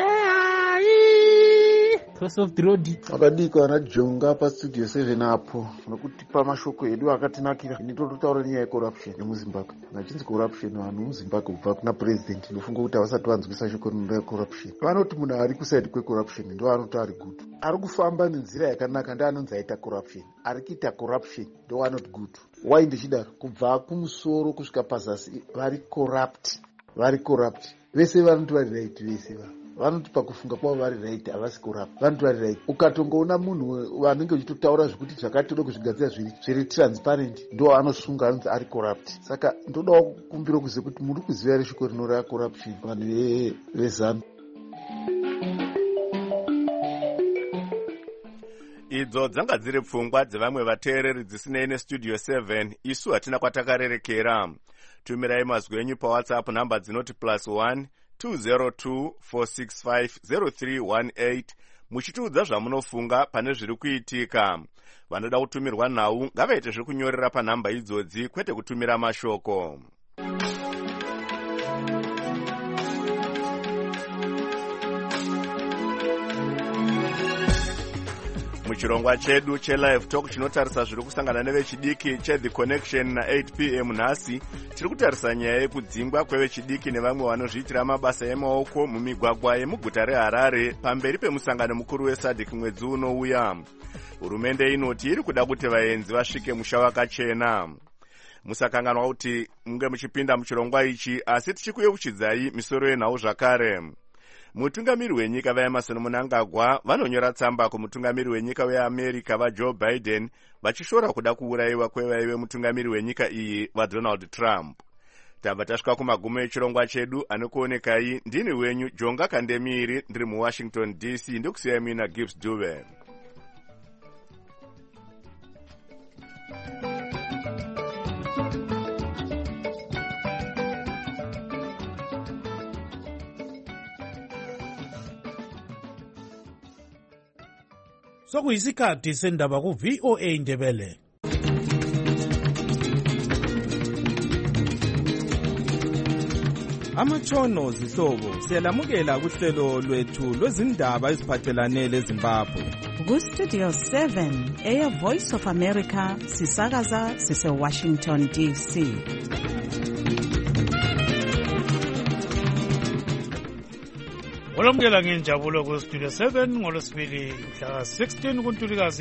Cross of the road. Akadiko anajonga paStudio 7 apo nokuti pamashoko edu akatinakira. Ndinototaura nyaya yecorruption yemuZimbabwe. Nachinzi corruption vanhu muZimbabwe kubva kuna president ndofunga kuti havasati vanzwisa shoko recorruption. Vanoti munhu ari kusaidi kwecorruption ndo anoti ari good. Ari kufamba nenzira yakanaka ndo anonzi aita corruption. Ari kuita corruption ndo anoti good. Why ndichidaro? Kubva kumusoro kusvika pazasi vari corrupt. Vese vanoti vari right vese vanoti pakufunga kwavo vari right havasi corrupt. Vanoti vari right. Ukatongoona munhu vanenge uchitotaura zvekuti zvakati toda kuzvigadzira zviri transparent ndo anosunga anonzi ari corrupt. Saka ndodawo kukumbira kuziva kuti muri kuziva ere shoko rinoreva corruption vanhu veZanu. Idzo dzanga dziri pfungwa dzevamwe vateereri dzisinei neStudio 7. Isu hatina kwatakarerekera. Tumirai mazwi enyu paWhatsApp namba dzinoti +1 202 465 0318 muchitiudza zvamunofunga pane zviri kuitika. Vanoda kutumirwa nhau ngavaite zvekunyorera panhamba idzodzi kwete kutumira mashoko. Muchirongwa chedu cheLive Talk chinotarisa zviri kusangana nevechidiki cheThe Connection na8 PM nhasi tiri kutarisa nyaya yekudzingwa kwevechidiki nevamwe vanozviitira mabasa emaoko mumigwagwa yemuguta reHarare pamberi pemusangano mukuru weSADC mwedzi unouya. Hurumende inoti iri kuda kuti vaenzi vasvike musha wakachena. Musakanganwa kuti munge muchipinda muchirongwa ichi, asi tichikuyeuchidzai misoro yenhau zvakare. mutungamiri wenyika vaemerson mnangagwa vanonyora tsamba kumutungamiri wenyika weamerica vajoe biden vachishora kuda kuurayiwa kwevaive mutungamiri wenyika iyi vadonald trump. tabva tasvika kumagumo echirongwa chedu. anokuonekai ndini wenyu jonga kandemiri ndiri muwashington dc ndokusiyai muina gibbs duve. sokuyisikhathi sendaba ku-VOA Ndebele. Amatshono zihlobo siyalamukela kuhlelo lwethu lwezindaba eziphathelane leZimbabwe. Ku-Studio 7 Air Voice of America sisakaza sise-Washington DC. Olamukela ngenjabulo ku-Studio 7 ngolwesibili mhla 16 kuNtulikazi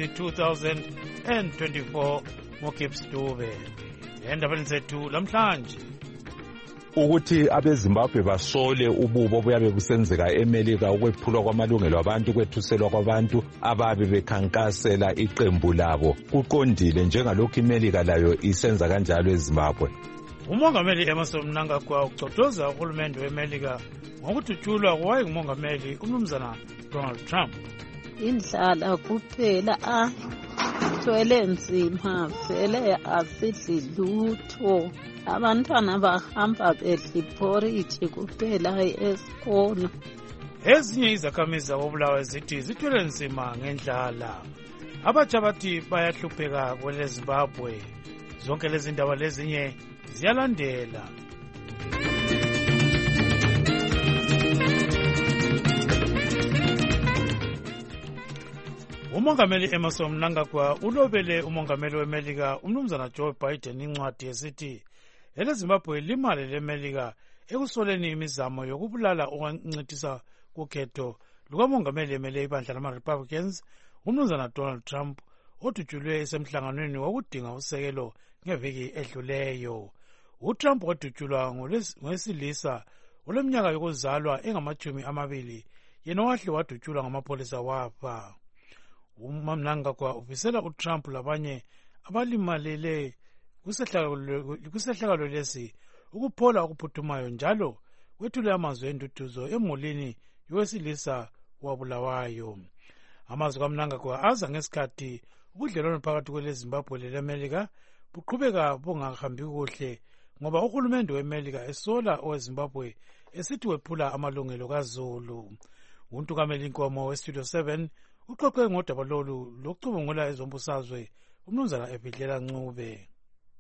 2024 ngoGibbs Dube. Endabeni zethu lamhlanje ukuthi abeZimbabwe basole ububo obuyabe busenzeka eMelika ukwephulwa kwamalungelo abantu kwethuselwa kwabantu ababe bekhankasela iqembu labo kuqondile njengalokhu iMelika layo isenza kanjalo eZimbabwe. Umongameli Emmerson Mnangagwa ucothoza uhulumende weMelika ngokudutshulwa kwayengumongameli umnumzana Donald Trump. Indlala kuphela thwele nzima vele asidli lutho. Abantwana bahamba bedla iporridge kuphela esikolo. Ezinye izakhamizi zabobulawayo zithi zithwele nzima ngendlala. Abatsha bathi bayahlupheka kweleZimbabwe. Zonke lezi ndaba lezinye ziyalandela. Umongameli Emmerson Mnangagwa ulobele umongameli weMelika umnumzana Joe Biden incwadi esithi eleZimbabwe limale leMelika ekusoleni imizamo yokubulala okwancithisa kukhetho lukamongameli emele ibandla lama-Republicans umnumzana Donald Trump odutshulwe esemhlanganweni wokudinga usekelo ngeviki edluleyo. uTrump wadutshulwa ngowesilisa oleminyaka yokuzalwa engama-20, yena wahle wadutshulwa ngamapholisa wafa. uMnangagwa ufisela uTrump labanye abalimalele kusehlakalo lesi ukuphola okuphuthumayo njalo wethule amazwi enduduzo emulini yowesilisa wabulawayo. Amazwi kaMnangagwa aza ngesikhathi ubudlelwano phakathi kweleZimbabwe leMelika buqhubeka bungahambi kuhle ngoba uhulumende weMelika esola oweZimbabwe esithi wephula amalungelo kaZulu. Untukameli Nkomo weStudio 7 uxoxe ngodaba lolu lokucubungula ezombusazwe umnumzana Ebhidlela Ncube.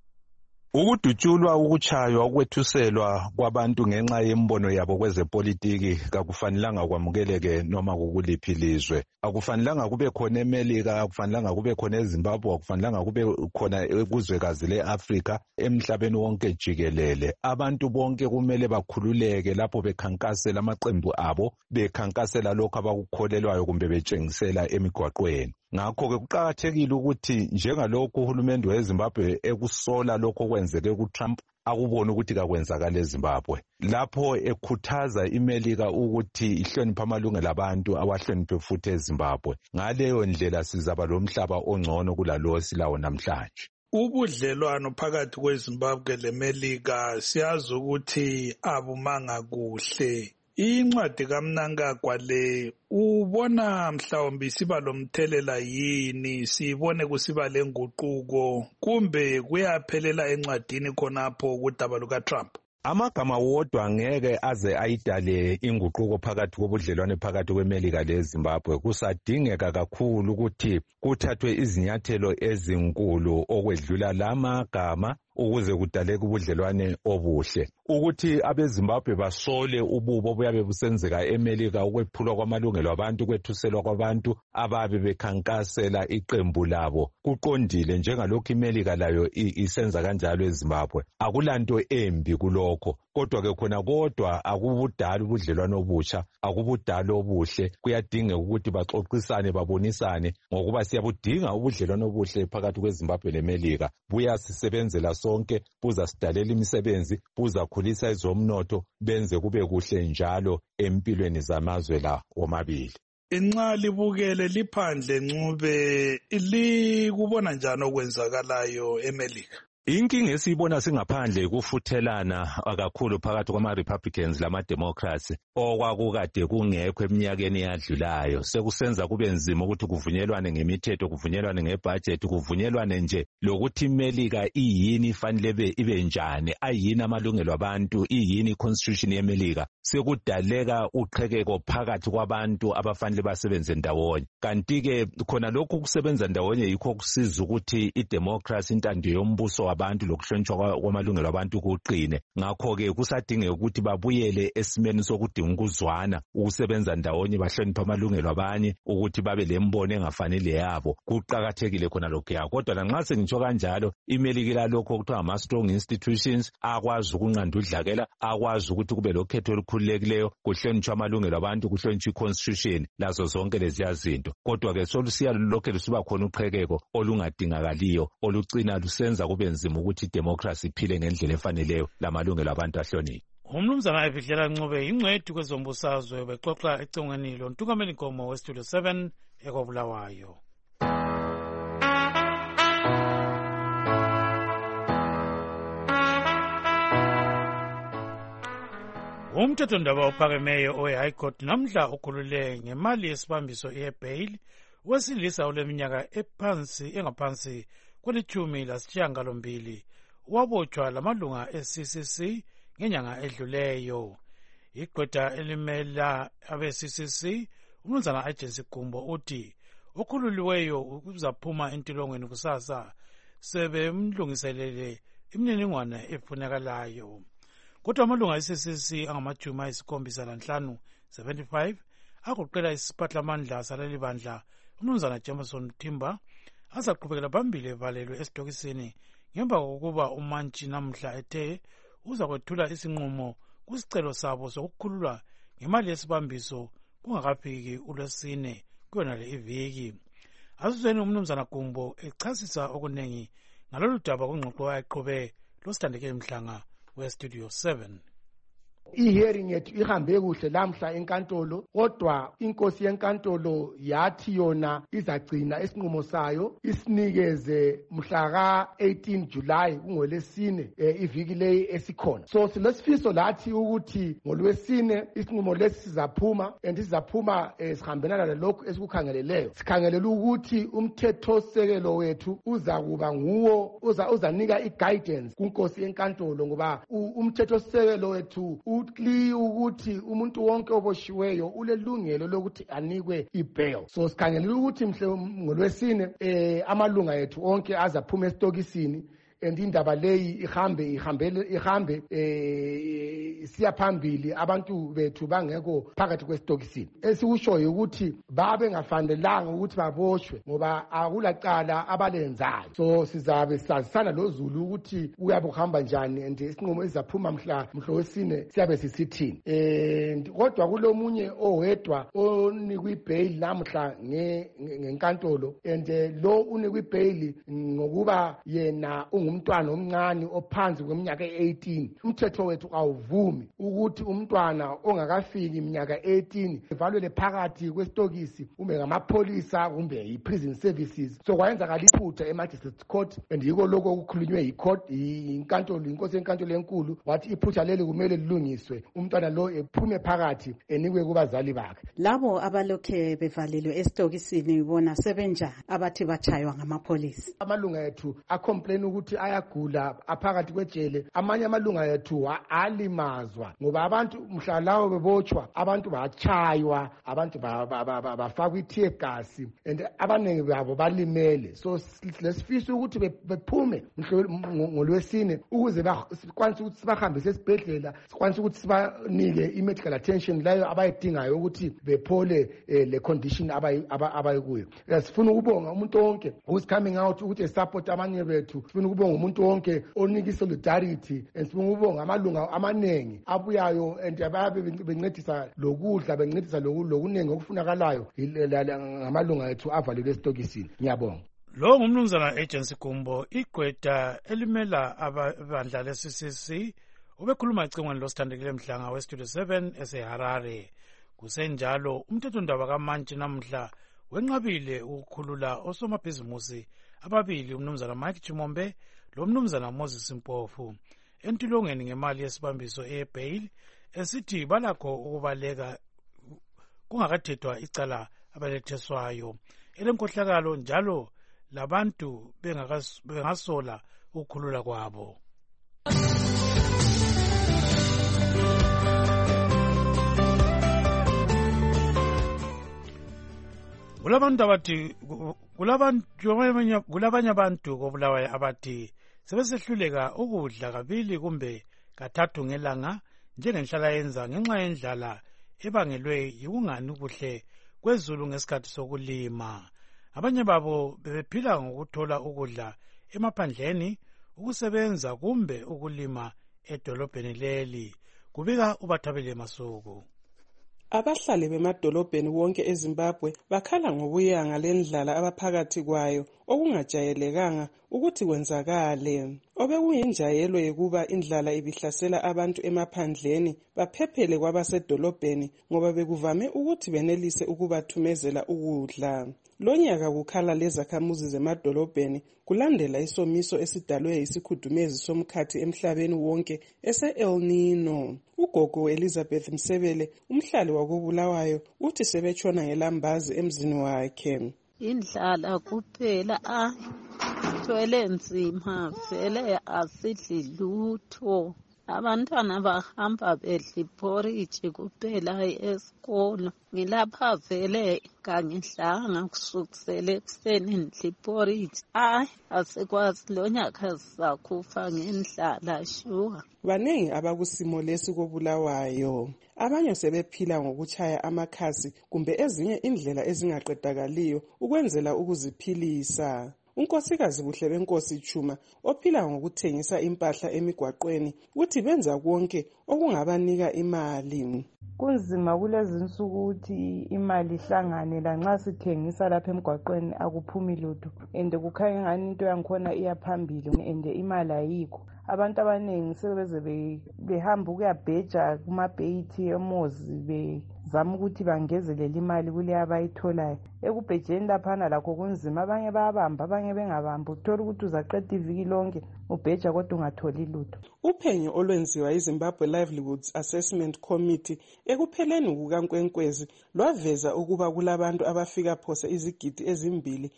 Ukudutshulwa ukuchaywa ukwethuselwa kwabantu ngenxa yembono yabo kwezepolitiki kakufanelanga kwamukeleke noma kukuliphi ilizwe. Akufanelanga kube khona eMelika, akufanelanga kube khona eZimbabwe, akufanelanga kube khona kuzwekazi leAfrika, emhlabeni wonke jikelele. Abantu bonke kumele bakhululeke lapho bekhankasela amaqembu abo, bekhankasela lokho abakukholelwayo kumbe betshengisela emigwaqweni. Ngakho-ke kuqakathekile ukuthi njengalokhu uhulumende weZimbabwe ekusola lokho okwenzeke kuTrump akubone ukuthi kakwenzakala eZimbabwe. Lapho ekhuthaza iMelika ukuthi ihloniphe amalungelo abantu awahloniphe futhi eZimbabwe. Ngaleyo ndlela sizaba lomhlaba ongcono kulalowo silawo namhlanje. Ubudlelwano phakathi kweZimbabwe leMelika siyazi ukuthi abumanga kuhle. Incwadi kaMnangagwa le ubona mhlawumbe siba lomthelela yini, sibone kusiba lenguquko kumbe kuyaphelela encwadini khonapho kudaba lukaTrump? Amagama wodwa ngeke aze ayidale inguquko phakathi kobudlelwane phakathi kweMelika leZimbabwe. Kusadingeka kakhulu ukuthi kuthathwe izinyathelo ezinkulu okwedlula lamagama ukuze kudaleke ubudlelwane obuhle. Ukuthi abeZimbabwe basole ububo obuyabe busenzeka eMelika ukwephulwa kwamalungelo abantu kwethuselwa kwabantu ababe bekhankasela iqembu labo kuqondile njengalokhu iMelika layo isenza kanjalo eZimbabwe. Akulanto embi kulokho, kodwa-ke khona kodwa akubudala ubudlelwane obutsha, akubudala obuhle. Kuyadingeka ukuthi baxoxisane babonisane ngokuba siyabudinga ubudlelwane obuhle phakathi kweZimbabwe leMelika. Buyasisebenzela sonke, buzasidalela imisebenzi, buza bekhulisa ezomnotho benze kube kuhle njalo empilweni zamazwe la omabili. Inxa libukele liphandle Ncube likubona njani okwenzakalayo eMelika? Inkinga esiyibona singaphandle ukufuthelana kakhulu phakathi kwama-Republicans lama-Democrats okwakukade kungekho eminyakeni eyadlulayo. Sekusenza kube nzima ukuthi kuvunyelwane ngemithetho, kuvunyelwane ngebudget, kuvunyelwane nje lokuthi iMelika iyini ifanele ibe njani, ayini amalungelo abantu, iyini i-constitution yeMelika. Sekudaleka uqhekeko phakathi kwabantu abafanele basebenze ndawonye. Kanti-ke khona lokhu kusebenza ndawonye yikho kusiza ukuthi i-democracy, intando yombuso abantu lokuhlonitshwa kwamalungelo abantu kuqine. Ngakho-ke kusadingeka ukuthi babuyele esimeni sokudinga ukuzwana, ukusebenza ndawonye, bahloniphe amalungelo abanye, ukuthi babe lembono engafanele yabo. Kuqakathekile khona lokhuya. Kodwa lanxa sengitsho kanjalo, iMelika ilalokho okuthiwa ama-strong institutions akwazi ukunqanda udlakela, akwazi ukuthi kube lokhetho olukhululekileyo, kuhlonitshwe amalungelo abantu, kuhlonitshwe i-constitution, lazo zonke leziya zinto. Kodwa-ke solusiya lokhe lusiba khona uqhekeko olungadingakaliyo, olucina lusenza kube nzima ukuthi idemocracy iphile ngendlela efaneleyo lamalungelo abantu ahloniphe. Umnumzana Ayifihlela Ncube ingcwethi kwezombusazwe bexoxa econgweni lontungameli Nkomo weStudio 7 ekwabulawayo. Umthethondaba ophakemeyo owe-High Court namhla ukhulule ngemali yesibambiso ye-bail wesilisa oleminyaka engaphansi kweli-18 wabotshwa lamalunga e-CCC ngenyanga edluleyo. Igqwetha elimela abe-CCC umnumzana Agency Gumbo uthi okhululiweyo uzaphuma entilongweni kusasa sebemlungiselele imininingwane efunekalayo. Kodwa amalunga e-CCC angama-75 agoqela isiphathamandla saleli bandla umnumzana Jameson Timber azaqhubekela phambili evalelwe esitokisini ngemva kokuba umantshi namhla ethe uza kwethula isinqumo kwisicelo sabo sokukhululwa ngemali yesibambiso kungakafiki uLwesine kuyonale iviki. Asizweni umnumzana Gumbo echasisa okunengi ngalolu daba kungxoxo ayiqhube loSithandeke Mhlanga weStudio 7. I-hearing yethu ihambe kuhle lamhla enkantolo, kodwa inkosi yenkantolo yathi yona izagcina isinqumo sayo isinikeze mhla ka-18 July kungolwesine iviki leyi esikhona. So silesifiso lathi ukuthi ngolwesine isinqumo lesi sizaphuma, and sizaphuma sihambelana lalokhu esikukhangeleleyo. Sikhangelela ukuthi umthethosekelo wethu uzakuba nguwo uzanika i-guidance kunkosi yenkantolo, ngoba umthethosekelo wethu ukli ukuthi umuntu wonke oboshiweyo ulelungelo lokuthi anikwe i-bail. So sikhangelela ukuthi mhle ngolwesine amalunga ethu onke azaphuma esitokisini, and indaba leyi ihambe siya phambili, abantu bethu bangekho phakathi kwesitokisini. Esikushoyo ukuthi babengafanelanga ukuthi baboshwe ngoba akulacala abalenzayo. So sizabe sazisana lozulu ukuthi uyabe uhamba njani, and isinqumo ezaphuma mhla wesine siyabe sisithini. Kodwa kulomunye owedwa onikwe i-bail namhla ngenkantolo, and lo unikwe i-bail ngokuba yena umntwana omncane ophansi kweminyaka 18. Umthetho wethu awuvumi ukuthi umntwana ongakafiki iminyaka 18 evalelwe phakathi kwesitokisi kumbe ngamapholisa kumbe i-prison services. So kwayenzakala iphutha e-Magistrates Court, and yiko lokho okukhulunywe inkosi yenkantolo enkulu wathi iphutha leli kumele lilungiswe, umntwana lo ephume phakathi enikwe kubazali bakhe. Labo abalokhe bevalelwe esitokisini bona sebenjani abathi batshaywa ngamapholisa? Amalunga ethu acomplain ukuthi ayagula aphakathi kwejele. Amanye amalunga ethu alimazwa ngoba abantu mhla lawo bebotshwa, abantu batshaywa, abantu bafakwa i-tear gas, and abaningi babo balimele. So lesifisa ukuthi bephume ngolwesine ukuze sikwanise ukuthi sibahambise esibhedlela, sikwanise ukuthi sibanike i-medical attention leyo abayidingayo ukuthi bephole le condition abayikuyo. Sifuna ukubonga umuntu wonke who's coming out ukuthi support abanye bethu. Sifuna ukubonga umuntu wonke onika solidarity, and sifuna ukubonga amalunga amaningi abuyayo and ababe bencedisa lokudla, bencedisa lokuningi okufunakalayo ngamalunga ethu avalelwe esitokisini. Ngiyabonga. Lo ngumnumzana Agency Gumbo, igqwetha elimela abandla le-CCC ubekhuluma ecingweni losithandekile Mhlanga westudio 7 eseHarare. Kusenjalo umthethondaba kaMantshi namhla wenqabile ukukhulula osomabhizimusi ababili umnumzana Mike Chimombe lomnumzana Moses Mpofu entulongweni ngemali yesibambiso ebail esithi balakho ukubaleka kungakathethwa icala abaletheswayo elenkohlakalo njalo labantu bengasola ukukhulula kwabo. Kulabanye abantu koBulawayo abathi sebesehluleka ukudla kabili kumbe kathathu ngelanga njengenhlala yenza ngenxa yendlala ebangelwe yikungani kuhle kwezulu ngesikhathi sokulima. Abanye babo bebephila ngokuthola ukudla emaphandleni, ukusebenza kumbe ukulima edolobheni leli. Kubika uBathabile Masuku. Abahlali bemadolobheni wonke eZimbabwe bakhala ngobuyanga lendlala abaphakathi kwayo okungajayelekanga ukuthi kwenzakale. Obekuyinjayelo yokuba indlala ibihlasela abantu emaphandleni baphephele kwabasedolobheni ngoba bekuvame ukuthi benelise ukubathumezela ukudla. Lonyaka kukhala lezakhamuzi zemadolobheni kulandela isomiso esidalwe yisikhudumezi somkhathi emhlabeni wonke ese-El Nino. Ugogo Elizabeth Msebele, umhlali wakoBulawayo, uthi sebetshona ngelambazi emzini wakhe. Indlala kuphela thwele nzima vele asidli lutho. Abantwana bahamba bedla iporridge kuphela esikolo. Ngilapha vele kangidlanga kusukisela ekuseni ndidla iporridge. Asikwazi lonyaka sizakufa ngendlala shuwa. Baningi abakusimo lesi koBulawayo. Abanye sebephila ngokuchaya amakhasi kumbe ezinye indlela ezingaqedakaliyo ukwenzela ukuziphilisa. Unkosikazi Buhle Benkosi Chuma ophila ngokuthengisa impahla emigwaqweni uthi benza konke okungabanika imali. Kunzima kulezinsuku ukuthi imali ihlangane lanxa sithengisa lapha emgwaqweni akuphumi lutho ende kukhanya ngani into yankhona iyaphambili ende imali ayikho. Abantu abaningi sebeze behamba ukuyabheja kumabheyithi emozi bezama ukuthi bangezelele imali kuleyo abayitholayo. Ekubhejeni laphana lakho kunzima, abanye bayabamba abanye bengabambi. Uthola ukuthi uzaqeda iviki lonke ubheja kodwa ungatholi lutho. Uphenyo olwenziwa yiZimbabwe Livelihoods Assessment Committee ekupheleni kukaNkwenkwezi lwaveza ukuba kulabantu abafika phose izigidi ezimbili,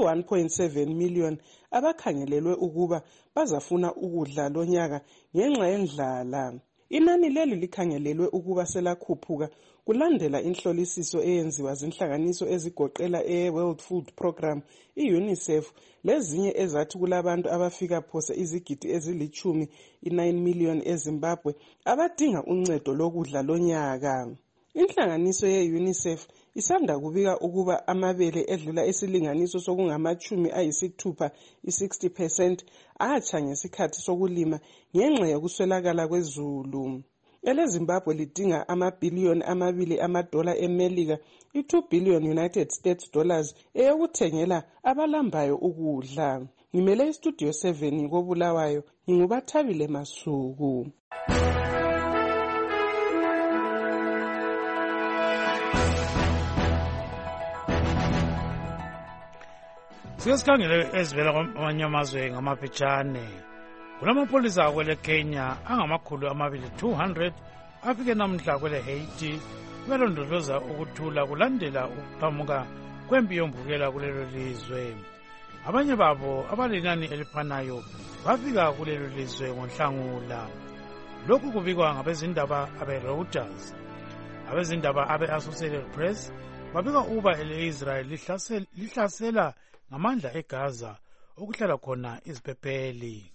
i-1.7 million abakhangelelwe ukuba bazafuna ukudla lonyaka ngenxa yendlala. Inani leli likhangelelwe ukuba selakhuphuka kulandela inhlolisiso eyenziwa zinhlanganiso ezigoqela e-World Food Program, i-UNICEF, lezinye ezathi kulabantu abafika phose izigidi ezilithumi, i-9 million eZimbabwe abadinga uncedo lokudla lonyaka. Inhlanganiso ye-UNICEF isanda kubika ukuba amabele edlula isilinganiso sokungamachumi ayisithupha, i-60%, atsha ngesikhathi sokulima ngenxa yokuswelakala kwezulu. EleZimbabwe lidinga amabhiliyoni $2 eMelika, i-2 billion United States dollars eyokuthengela abalambayo ukudla. Ngimele istudio 7 koBulawayo, nginguBathabile Masuku. Siyasikhangele ezivela kwamanye amazwe ngamaphetshane. Kulamapolisa kwele Kenya angama200 afike namhla kwele Haiti belondoloza ukuthula kulandela ukuqhamuka kwempi yombukela kulelo lizwe. Abanye babo abalinani eliphanayo bafika kulelo lizwe ngoNhlangula. Lokhu kubikwa ngabezindaba abe-Reuters. Abezindaba abe-Associated Press babika ukuba ele-Israel lihlasela ngamandla eGaza okuhlala khona iziphepheli.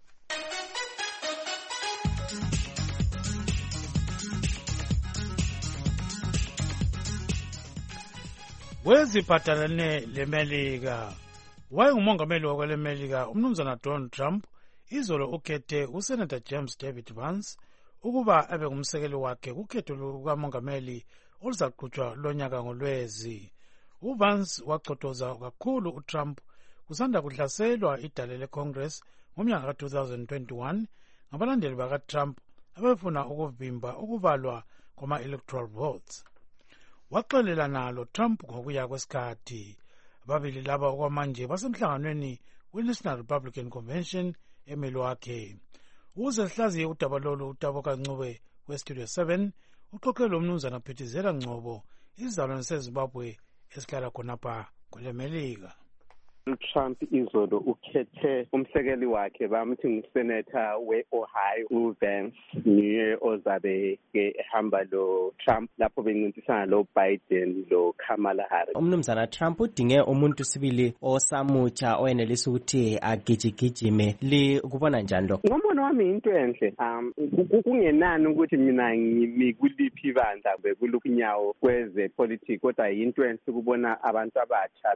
Weziphathelene leMelika. Wayengumongameli wakweleMelika umnumzana Donald Trump izolo ukhethe uSenator James David Vance ukuba abe ngumsekeli wakhe kukhetho lukamongameli oluzaqhutshwa lonyaka ngoLwezi. uVance wachotoza kakhulu uTrump kusanda kuhlaselwa idale leCongress ngomnyaka ka-2021 ngabalandeli bakaTrump abefuna ukuvimba ukubalwa kwama-electoral votes. Waxolela nalo Trump ngokuya kwesikhathi. Ababili laba okwamanje basemhlanganweni we-National Republican Convention eMilwaukee. Ukuze sihlaziye udaba lolu, uTaboka Ncube weStudio 7 uxoxe lomnumzana Phithizela Ngcobo, isizalwane seZimbabwe esihlala khonapha kweleMelika. uTrump izolo ukhethe umsekeli wakhe bamthi ngusenata we-Ohio uVance niye ozabe ehamba lo Trump lapho bencintisana lo Biden lo Kamala Harris. Umnumzana Trump udinge umuntu sibili osamutsha oyenelisa ukuthi agijigijime. Likubona njani lokho? Ngombono wami into enhle kungenani ukuthi mina ngimi kuliphi ibandla bekulunyawo kweze politics kodwa into enhle kubona abantu abatsha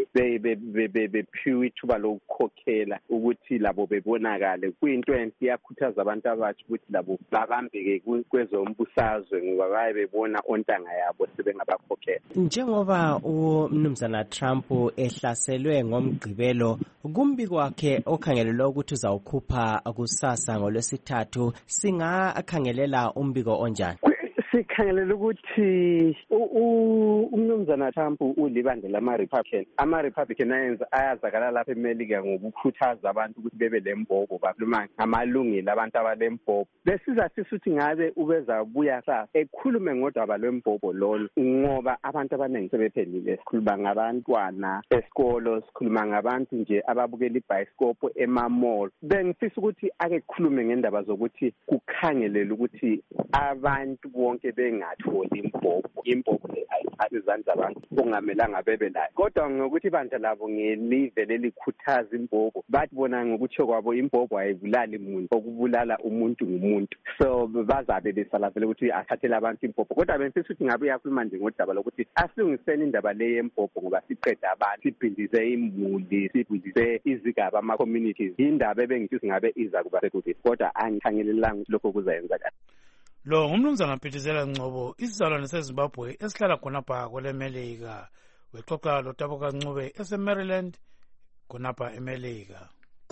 bephiwe ithuba lokukhokhela ukuthi labo bebonakale. Kuyinto enhle iyakhuthaza abantu abatsha ukuthi labo babambeke kwezombusazwe ngoba baye bebona ontanga yabo sebengabakhokhela. Njengoba umnumzana Trump ehlaselwe ngomgqibelo, kumbi kwakhe okhangelelwa ukuthi uzawukhupha kusasa ngoLwesithathu, singakhangelela umbiko onjani? Sikhangelela ukuthi umnumzana Trump ulibandla lama-Republican. Ama-Republican ayazakala lapha eMelika ngokukhuthaza abantu ukuthi bebe lembobo, bakhuluma ngamalungelo abantu abalembobo. Besiza sisuthi ngabe ubezabuya sa ekhulume ngodaba lwembobo lolu ngoba abantu abaningi sebephelile. Sikhuluma ngabantwana esikolo, sikhuluma ngabantu nje ababukela ibhayisikopho emamall. Bengifisa ukuthi ake kukhulume ngendaba zokuthi kukhangelele ukuthi abantu bonke bengatholi imbobo ayithatha izandla abantu kungamelanga bebe layo. Kodwa ngokuthi ibandla labo ngelive lelikhuthaza imbobo, bathi bona ngokuthi kwabo imbobo ayibulali umuntu, okubulala umuntu ngumuntu. So bazabe besalazela ukuthi athathele abantu imbobo. Kodwa bengifisa ukuthi ngabe uyakhuluma nje ngodaba lokuthi asilungiseni indaba le yembobo ngoba siqeda abantu, sibhidlize imuli, sibhidlize izigaba ama-communities. Indaba ebengifisa ngabe iza kuba sekude, kodwa angikhangelelanga lokho kuzayenzakala. Lo ngumnumzana Phithizela Ngcobo, isizalwane seZimbabwe esihlala khonapha kweleMelika. Wexoxa loTaboka Ncube eseMaryland khonapha eMelika.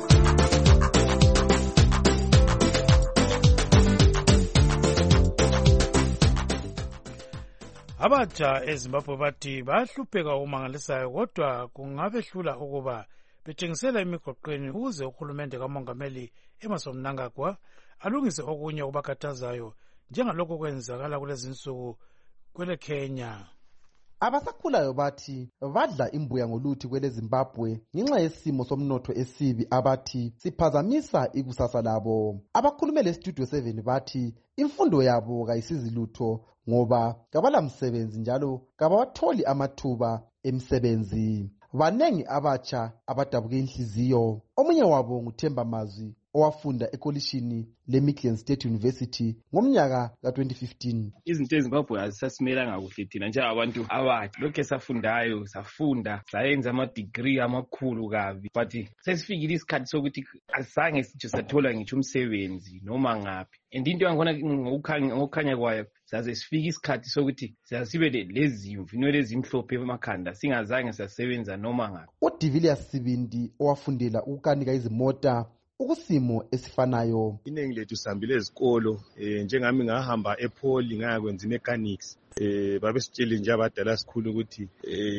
Abatsha eZimbabwe bathi bahlupheka okumangalisayo kodwa kungabehlula ukuba betshengisela imigoqweni ukuze uhulumende kaMongameli Emmerson Mnangagwa alungise okunye okubakhathazayo njengalokho kwenzakala kulezi insuku kwele Kenya. Abasakhulayo bathi badla imbuya ngoluthi kwele Zimbabwe ngenxa yesimo somnotho esibi abathi siphazamisa ikusasa labo. Abakhulumele Studio 7 bathi imfundo yabo kayisizi lutho ngoba kabala msebenzi njalo kabawatholi amathuba emsebenzi. Banengi abatsha abadabuke inhliziyo. Omunye wabo nguThemba Mazwi owafunda ekolishini leMidlands State University ngomnyaka ka-2015. Izinto eZimbabwe azisasimelanga kuhle thina njengabantu abathi. Lokhu esafundayo safunda sayenza ama-degree amakhulu kabi, but sesifikile isikhathi sokuthi azange sithi sathola ngitsho umsebenzi noma ngaphi. And into yangikhona ngokukhanya kwayo saze sifike isikhathi sokuthi sibe lezimvu inwele ezimhlophe emakhanda singazange sasebenza noma ngaphi. uDivilius Sibindi owafundela ukukanika izimota ukusimo esifanayo. Iningi lethu sihambile ezikolo njengami ngahamba ePoli ngayakwenza imechanics. Babesitshele nje abadala sikhulu ukuthi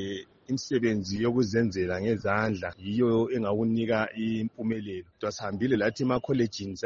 imisebenzi yokuzenzela ngezandla yiyo engawunika impumelelo. Sihambile lathi ema-collegeini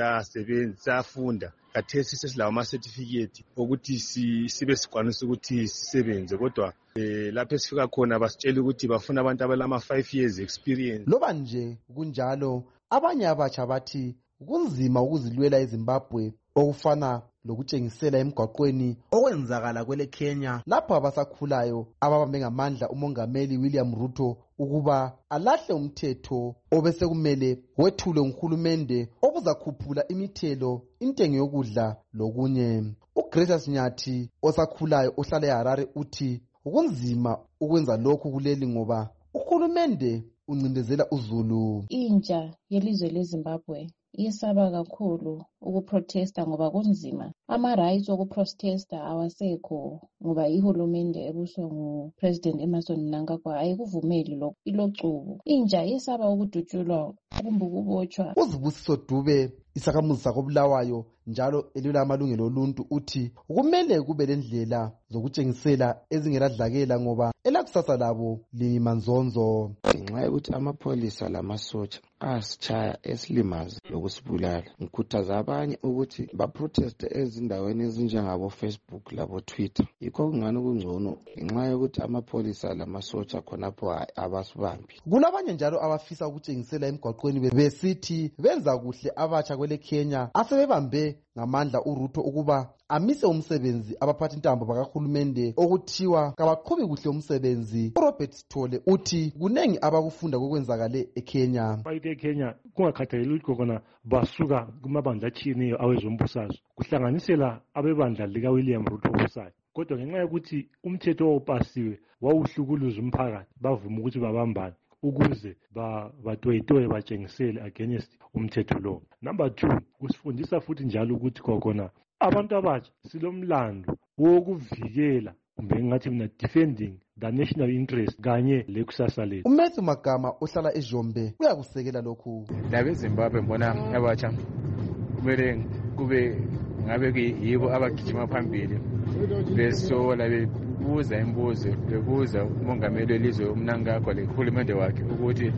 safunda. Kathesi sesilawo ama-certificate ukuthi sibe sikwanisa ukuthi sisebenze, kodwa lapho esifika khona basitshela ukuthi bafuna abantu abalama-5 years experience. Loba nje kunjalo abanye abatsha bathi kunzima ukuzilwela eZimbabwe okufana lokutshengisela emgwaqweni okwenzakala kwele Kenya lapho abasakhulayo ababambe ngamandla uMongameli William Ruto ukuba alahle umthetho obesekumele wethulwe nguhulumende okuzakhuphula imithelo, intengo yokudla lokunye. uGracious Nyathi osakhulayo ohlala eHarare uthi kunzima ukwenza lokhu kuleli ngoba uhulumende uncindezela uzulu. Intsha yelizwe leZimbabwe iyesaba kakhulu ukuprotesta ngoba kunzima. Ama-rights okuprotesta awasekho ngoba ihulumende ebuswe nguPresident Emmerson Mnangagwa ayikuvumeli lokho. Ilocubo. Intsha iyesaba ukudutshulwa kumbe ukubotshwa. uZibusiso Dube isakhamuzi sakoBulawayo njalo elwela amalungelo oluntu uthi kumele kube lendlela zokutshengisela ezingeladlakela ngoba elakusasa labo limanzonzo. Ngenxa yokuthi amapholisa lamasotsha asitshaya esilimazi lokusibulala, ngikhuthaza abanye ukuthi baproteste ezindaweni ezinjengabo Facebook labo Twitter. Yikho kungani kungcono ngenxa yokuthi amapholisa lamasotsha khonapho abasibambi. Kulabanye njalo abafisa ukutshengisela emgwaqweni besithi benza kuhle abatsha kwele Kenya asebebambe ngamandla uRuto ukuba amise umsebenzi abaphathi intambo bakahulumende okuthiwa kabaqhubi kuhle umsebenzi. uRobert Sithole uthi kunengi abakufunda kokwenzakale eKenya. eKenya kungakhathaleli ukuthi khona basuka kumabandla atshiyeneyo awezombusazwe kuhlanganisela abebandla likaWilliam Ruto obusayo, kodwa ngenxa yokuthi umthetho owawupasiwe wawuhlukuluza umphakathi bavuma ukuthi babambane ukuze batwetoye batshengisele against umthetho lo. Number 2, kusifundisa futhi njalo ukuthi khona abantu abatsha silomlando wokuvikela kumbe ngathi mina defending the national interest kanye lekusasa lethu. uMatthew Magama ohlala eJombe uyakusekela lokhu. labeZimbabwe mbona abatsha kumele kube ngabe yibo abagijima phambili besola bebuza imibuzo bebuza umongameli welizwe uMnangagwa lehulumende wakhe ukuthi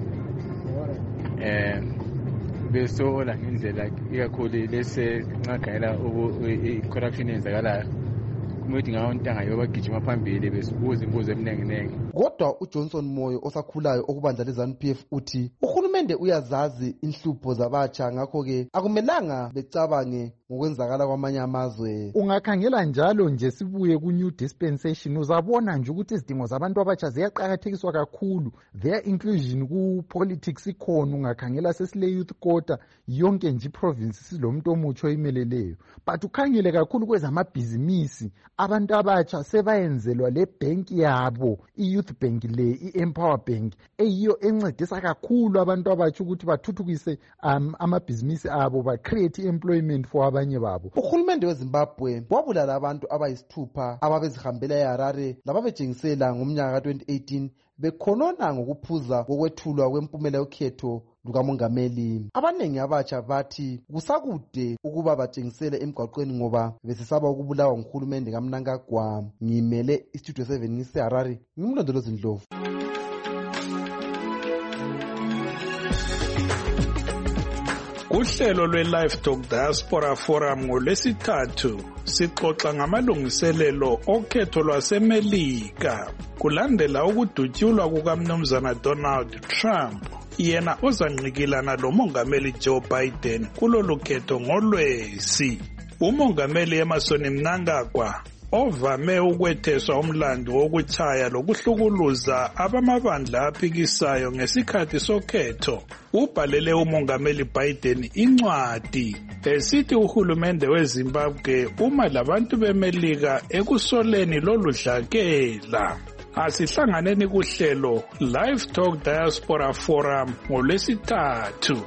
besola ngendlela ikakhulu lese ncakhela i-corruption yenzakalayo kumele ngawo ntanga yobagijima phambili besibuza imibuzo eminingi. Kodwa uJohnson Moyo osakhulayo okubandla leZANU-PF uthi uhulumende uyazazi inhlupho zabatsha ngakho-ke akumelanga becabange ngokwenzakala kwamanye amazwe. Ungakhangela njalo nje sibuye ku-new dispensation uzabona nje ukuthi izidingo zabantu abatsha ziyaqakathekiswa kakhulu, their inclusion ku-politics ikhona. Ungakhangela sesile youth quota yonke nje iprovince silomuntu omutsha oyimeleleyo, but ukhangele kakhulu kwezamabhizinisi abantu abatsha sebayenzelwa le bank yabo i-youth bank le i-Empower Bank eyiyo encedisa kakhulu abantu abatsha ukuthi bathuthukise amabhizinisi abo ba-create employment for abanye babo. Uhulumende weZimbabwe wabulala abantu abayisithupha ababezihambela eHarare lababejengisela ngomnyaka ka-2018 bekhonona ngokuphuza kokwethulwa kwempumela yokhetho lukamongameli. Abanengi abatsha bathi kusakude ukuba batshengisele emgwaqweni ngoba besesaba ukubulawa nguhulumende kaMnangagwa. Ngimele iStudio 7 ngiseHarare, ngimlondolozi Ndlovu. Uhlelo lwe-Livestock Diaspora Forum ngolwesithathu sixoxa ngamalungiselelo okhetho lwaseMelika kulandela ukudutyulwa kukaMnumzana Donald Trump, yena ozanqikilana lomongameli Joe Biden kulolu khetho ngoLwesi. Umongameli Emmerson Mnangagwa ovame ukwetheswa umlando wokutshaya lokuhlukuluza abamabandla aphikisayo ngesikhathi sokhetho ubhalele umongameli Biden incwadi esithi uhulumende weZimbabwe uma labantu beMelika ekusoleni lolu dlakela. Asihlanganeni kuhlelo Livestock Diaspora Forum ngolwesithathu.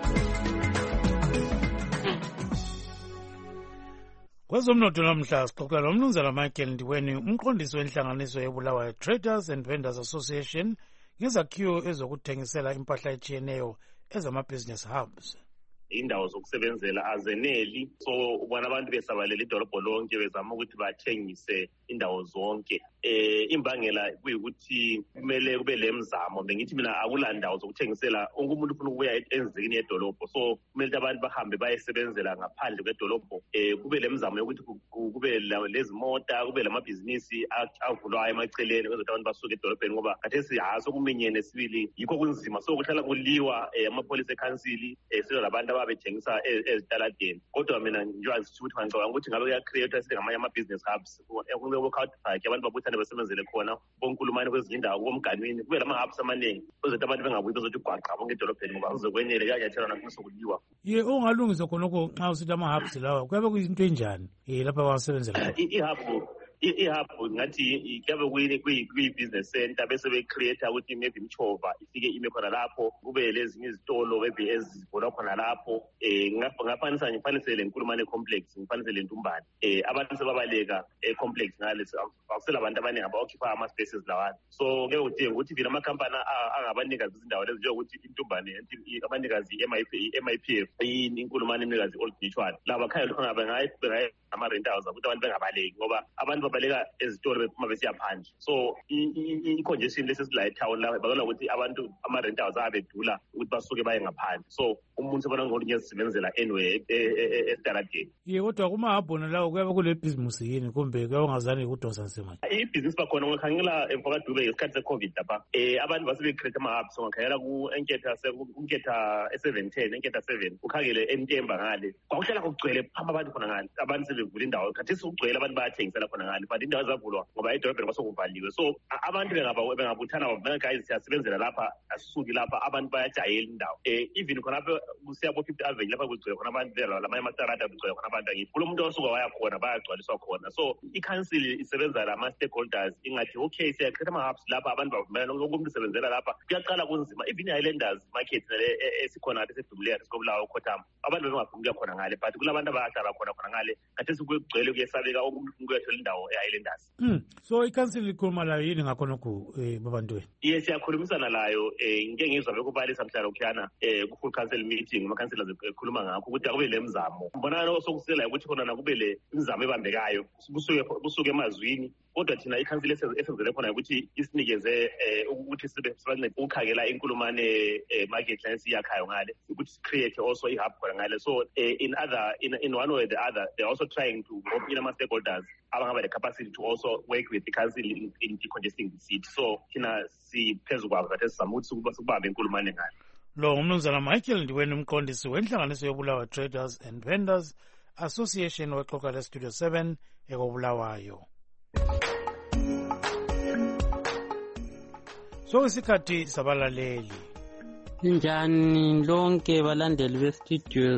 Kwezomnotho namhla sixoxa noMnumzana Michael Ndiweni, umqondisi wenhlanganiso yeBulawayo Traders and Vendors Association, ngezakhiwo ezokuthengisela impahla etshiyeneyo ezama-business hubs. Indawo zokusebenzela azeneli, so ubona abantu besabalela idolobho lonke bezama ukuthi bathengise indawo zonke. Imbangela kuyikuthi kumele kube lemzamo, bengithi mina akulandawo zokuthengisela, onke umuntu ufuna ukuya enzikini yedolobho, so kumele abantu bahambe bayesebenzela ngaphandle kwedolobho. Kube lemzamo yokuthi kube lezimota, kube lamabhizinisi avulwayo emaceleni ukuthi abantu basuke edolobheni, ngoba khathesi sokuminyene sibili yikho kunzima, so kuhlala kuliwa amapholisa ekhansili silo labantu ababethengisa ezitaladeni. Kodwa mina njengoba ukuthi ngicabanga ukuthi ngabe kuyacreate ngamanye ama-business hubs, workout park abantu babuthane basebenzele khona bonkulumane kwezinye indawo komganwini, kube lama-hubs amaningi uzothi abantu bengabuyi bezothi ugwaqa bonke edolobheni ngoba kuzokwenele kuyanyathelwa nakusokuliwa. Ye ongalungisa khonokho nxa usithi ama-hubs lawa kuyabe kuyinto enjani lapha abasebenzela khona? I-hub i-hub ngathi kuyabe kuyi-business center bese be-create ukuthi maybe imchova ifike ime khona lapho kube lezinye izitolo maybe ezivulwa khona lapho ngafanisa ngifanise le Nkulumane complex ngifanise le Ntumbane abantu sebabaleka complex ngale akusela abantu abaningi aba-occupy ama-spaces lawana so ke udinga ukuthi vina amakhampani angabanikazi izindawo lezi njengokuthi Intumbane abanikazi i-MIPF iNkulumane imnikazi Old Mutual laba khaya khona bengayi ama-rent house ukuthi abantu bengabaleki ngoba abantu babaleka ezitolo bephuma besiya phandle so i-congestion lesisilayo etown la bakala ukuthi abantu ama-rent house abedula ukuthi basuke baye ngaphandle so umuntu sebona ngolunye ezisebenzela anyway estaradeni kodwa kumahabhona lawo kuyabe kule bhizimusi yini kumbe kuyabe ungazange kudosa nzima ibhizinisi bakhona ngikhangela emfakadube ngesikhathi se-covid lapha abantu basebecreate ama-hubs ungakhangela ku-enketha 710 enketha 7 ukhangele entemba ngale kwakuhlala kugcwele phamba abantu khona ngale abantu sebevula indawo khathesi kugcwele abantu bayathengisela khona ngale but indawo zavulwa ngoba edolobheni kwasokuvaliwe so abantu bengabuthana guys siyasebenzela lapha asisuki lapha abantu bayajayela indawo even khonapho kusiya bo-50 avenue lapha kugcwele khona abantu lamanye amastarata kugcwele khona abantu angithi kulo muntu osuka waya khona bayagcwaliswa khona so i-council isebenza lama-stakeholders ingathi okay siyakhetha ama-hubs lapha abantu bavumelana lonke umuntu usebenzela lapha kuyaqala kunzima even i-Highlanders market esikhona esedumuleya esikobulawa ukhothama abantu bengafuni ukuya khona ngale but kulabantu abahlala khona ngale khathesi kugcwele kuyesabeka umuntu kuyathola indawo e-Highlanders so i-council ikhuluma layo yini ngakhonokho babantweni yes siyakhulumisana layo ngike ngizwa bekubalisa mhlalokuyana ku-full council meeting ama-councillors ekhuluma ngakho ukuthi akube le mzamo mbonana osokuselayo ukuthi khona kube le imizamo ebambekayo kusuke emazwini kodwa thina i-council esenzele khona ukuthi isinikeze ukuthi sibancede ukukhangela inkulumane market lines iyakhayo ngale ukuthi si-create also i-hub khona ngale so in one way or the other they're also trying to rope in ama-stakeholders abangaba the capacity to also work with the council in decongesting the city so thina siphezu kwabo kathi sizama ukuthi sikubambe inkulumane ngale lo ngumnumzana Michael Ndiweni umqondisi wenhlanganiso yobulawa Traders and Vendors Association wexoxa lestudio 7 ekobulawayo so isikhathi sabalaleli Linjani lonke balandeli bestudio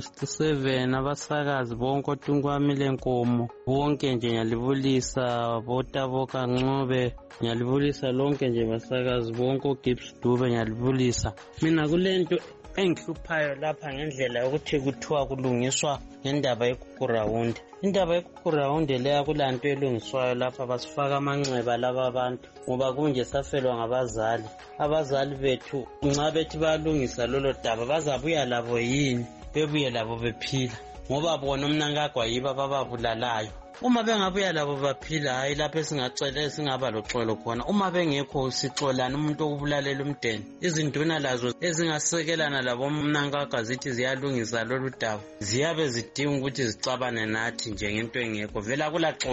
7 abasakazi bonke oTunkwamile Nkomo bonke nje ngiyalibulisa botaboka Ncobe ngiyalibulisa lonke nje basakazi bonke oGibbs Dube ngiyalibulisa mina kulento engihluphayo lapha ngendlela yokuthi kuthiwa kulungiswa ngendaba yekukurawundi indaba yekukurawundi leya kulanto elungiswayo lapha basifaka amanxeba laba abantu ngoba kunje safelwa ngabazali abazali bethu nxa bethi bayalungisa lolo daba bazabuya labo yini bebuye labo bephila ngoba bona umnankagwa yibo abababulalayo uma bengabuya labo baphila hayi lapho esingacela singaba loxolo khona uma bengekho sixolana umuntu okubulalela umdeni izinduna lazo ezingasekelana labo umnankagwa zithi ziyalungisa lolu daba ziyabe zidinga ukuthi zicabane nathi njengento engekho vela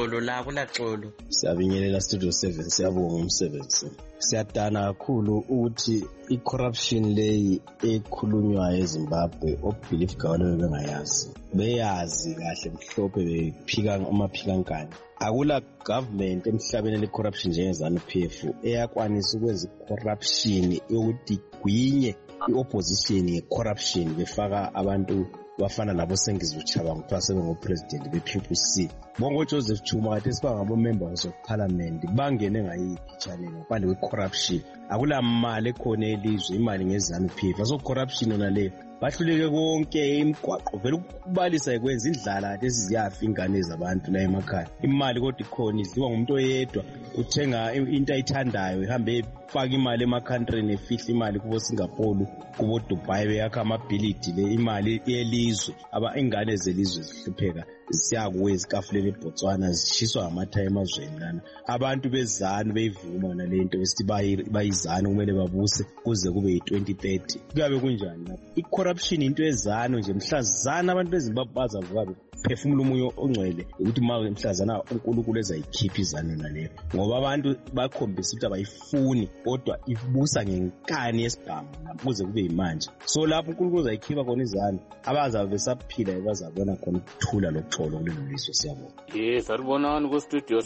kulaxolo siyabingelela studio 7 siyabonga umsebenzi siyadana kakhulu ukuthi i-corruption leyi ekhulunywayo eZimbabwe obelief government bengayazi beyazi kahle mhlophe bephika amaphikankani akula government emhlabeni le-corruption njenge-ZANU-PF eyakwanisa ukwenza i-corruption yokuthi gwinye i-opposition ye-corruption befaka abantu bafana labo Sengizi Chabangu kuthiwa sebengopresident be-PPC bonke uJoseph Chuma kade sibangabo-members of parliament bangene ngayiphi channel ngaphandle kwe-corruption akula mali ekhona elizwe imali nge-ZANU-PF aso-corruption yona leyo bahluleke konke imigwaqo vele ukubalisa ikwenza indlala kade siziyafa ingane zabantu la emakhaya imali kodwa ikhona idliwa ngumuntu oyedwa uthenga into ayithandayo ihambe faka imali emakhantrini efihla imali kubo Singapore kubo Dubai beyakha amabhilidi le imali yelizwe ingane zelizwe zihlupheka siyakuwe ezikafuleni eBotswana zishiswa ngamathayi emazweni lana abantu bezanu beyivuma nalento besithi bayizanu kumele babuse kuze kube yi-2030 kuyabe kunjani lapho i-corruption into ezanu nje mhlazana abantu beZimbabwe bazavuka phefumula umoya ongcwele ukuthi mhlazana uNkulunkulu ezayikhipha izanu naleyo ngoba abantu bakhombisa ukuthi abayifuni kodwa ibusa ngenkani yesibhamu kuze kube yimanje so lapho uNkulunkulu uzayikhipha khona izanu abazabe besaphila bazabona khona ukuthula loxolo kulelo lizwe siyabona salibonani ku-studio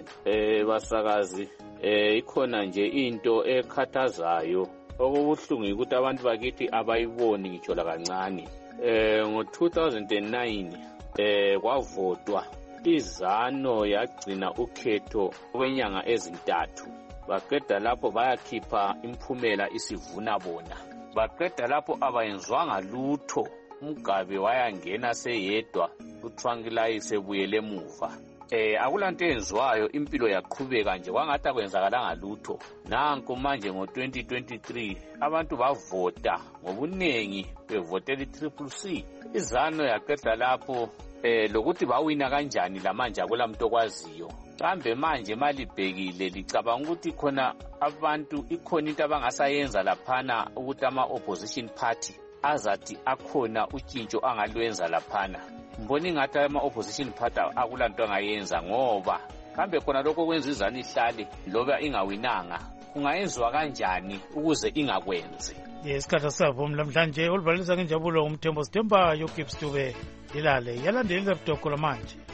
7 basakazi ikhona nje into ekhathazayo okubuhlungu ukuthi abantu bakithi abayiboni ngitsho lakancane ngo-2009 kwavotwa izano yagcina ukhetho kwenyanga ezintathu. Baqeda lapho bayakhipha imphumela isivuna bona. Baqeda lapho abayenzwanga lutho. Mugabe wayangena seyedwa, uTrangilai sebuyele emuva. Akulanto enziwayo, impilo yaqhubeka nje kwangathi akwenzakalanga lutho. Nanku manje ngo-2023 abantu bavota ngobuningi, bevotela i-CCC. Izano yaqeda lapho lokuthi bawina kanjani lamanje akulamuntu okwaziyo. Kambe manje malibhekile licabanga ukuthi khona abantu ikhona into abangasayenza laphana ukuthi ama-opposition party azathi akhona utshintsho angalwenza laphana? Mbona ingathi ama-opposition party akulanto angayenza, ngoba kambe khona lokho kwenza izanu ihlale loba ingawinanga kungayenziwa kanjani ukuze ingakwenzi? Isikhathi sabo namhlanje olubalisa ngenjabulo umthembo Sithemba yoGibbs Dube ilale yalandelela ibitoko lamanje.